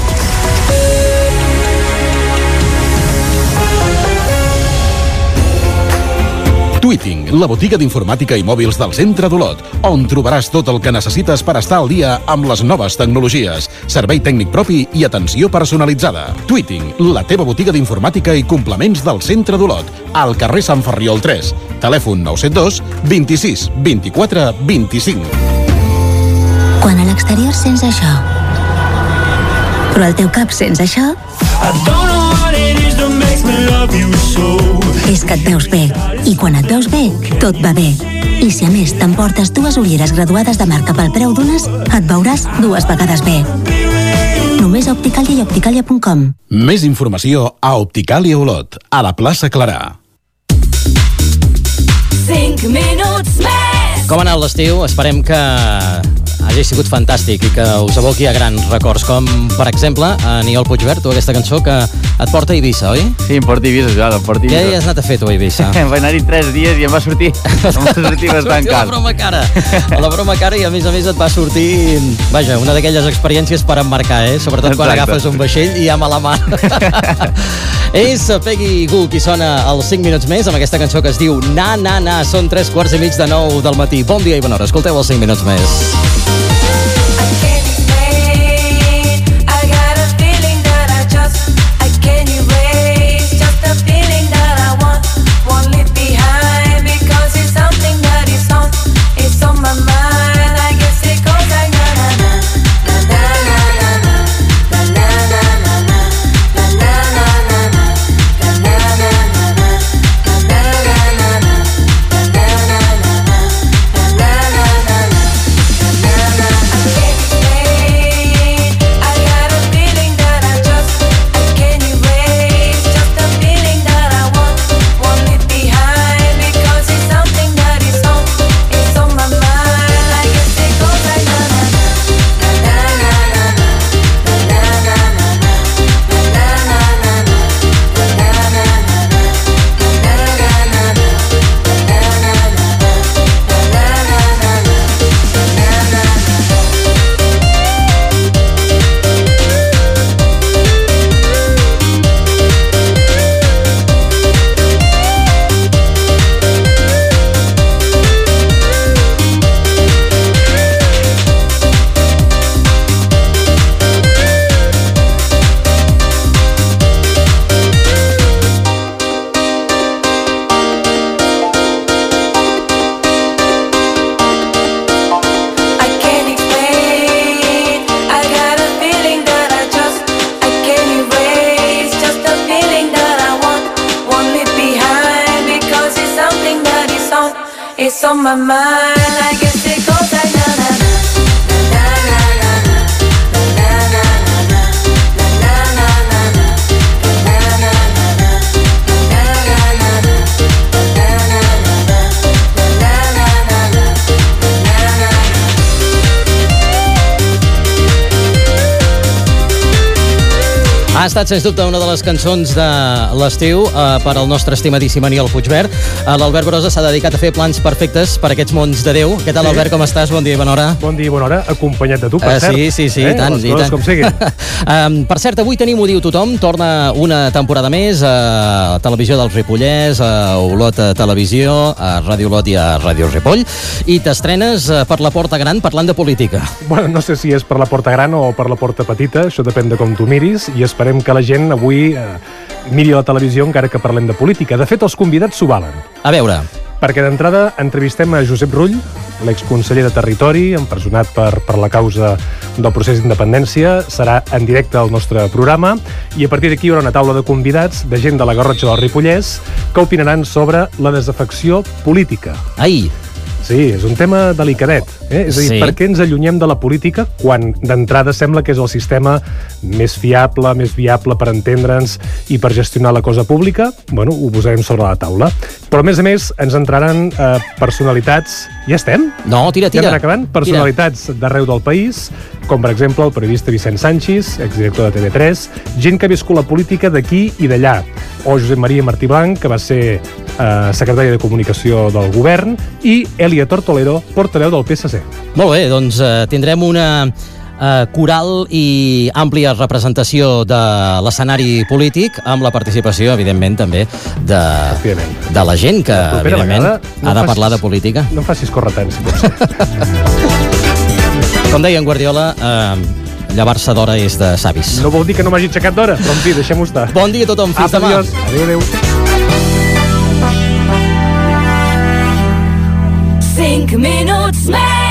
Tweeting, la botiga d'informàtica i mòbils del centre d'Olot, on trobaràs tot el que necessites per estar al dia amb les noves tecnologies, servei tècnic propi i atenció personalitzada. Tweeting, la teva botiga d'informàtica i complements del centre d'Olot, al carrer Sant Ferriol 3, telèfon 972 26 24 25. Quan a l'exterior sents això, però al teu cap sents això, és que et veus bé. I quan et veus bé, tot va bé. I si a més t'emportes 2 ulleres graduades de marca pel preu d'unes, et veuràs 2 vegades bé. Només a Opticalia i Opticalia.com. Més informació a Opticalia Olot, a la plaça Clarà. 5 minuts més. Com ha anat l'estiu? Esperem que hagi sigut fantàstic i que us aboqui a grans records, com per exemple a Aniol Puigvert, tu aquesta cançó que et porta a Eivissa, oi? Sí, em porta a Eivissa, Joan, em porta a Eivissa. Què hi has anat a fer tu a Eivissa? Vaig anar-hi 3 dies i em va sortir bastant car. La broma cara. La broma cara i a més et va sortir, vaja, una d'aquelles experiències per embarcar, sobretot quan agafes un vaixell i amb a la mà. És Peggy Gou qui sona als 5 minuts més amb aquesta cançó que es diu Na Na Na. Són 3:15 del matí. Bon dia i bona hora. Escolteu els 5 minuts més. my mind. I guess it goes like na na na. Ha estat, sens dubte, una de les cançons de l'estiu per al nostre estimadíssim Aniol Puigvert. L'Albert Brossa s'ha dedicat a fer plans perfectes per aquests mons de Déu. Què tal, Albert, com estàs? Bon dia i bona hora. Bon dia i bona hora, acompanyat de tu, per cert. Sí, i tant. Les coses com siguin. Per cert, avui tenim Ho diu tothom. Torna una temporada més a Televisió dels Ripollès, a Olot Televisió, a Ràdio Olot i a Ràdio Ripoll. I t'estrenes per la porta gran parlant de política. Bueno, no sé si és per la porta gran o per la porta petita, això depèn de com tu miris, i esperem que la gent avui miri la televisió encara que parlem de política. De fet, els convidats s'ho valen. A veure. Perquè d'entrada entrevistem a Josep Rull, l'exconseller de Territori, empresonat per la causa del procés d'independència. Serà en directe al nostre programa i a partir d'aquí hi haurà una taula de convidats de gent de la Garrotxa del Ripollès que opinaran sobre la desafecció política. Ai! Sí, és un tema delicadet. És a dir, per què ens allunyem de la política quan d'entrada sembla que és el sistema més fiable, més viable per entendre'ns i per gestionar la cosa pública? Bueno, ho posarem sobre la taula. Però, a més, ens entraran personalitats... Ja estem? No, tira. Ja anem acabant? Personalitats d'arreu del país, com per exemple el periodista Vicent Sanchis, exdirector de TV3, gent que ha viscut la política d'aquí i d'allà, o Josep Maria Martí Blanc, que va ser secretari de Comunicació del Govern, i Elia Tortolero, portaveu del PSC. Molt bé, doncs tindrem una coral i àmplia representació de l'escenari polític amb la participació, evidentment, també de la gent que, evidentment, ha de parlar de política. No em facis córrer tant, si pot ser. Com deia en Guardiola, llevar-se d'hora és de savis. No vol dir que no m'hagi aixecat d'hora, però en fi, deixem-ho estar. Bon dia a tothom, fins demà. Adiós. Adéu. 5 minuts més.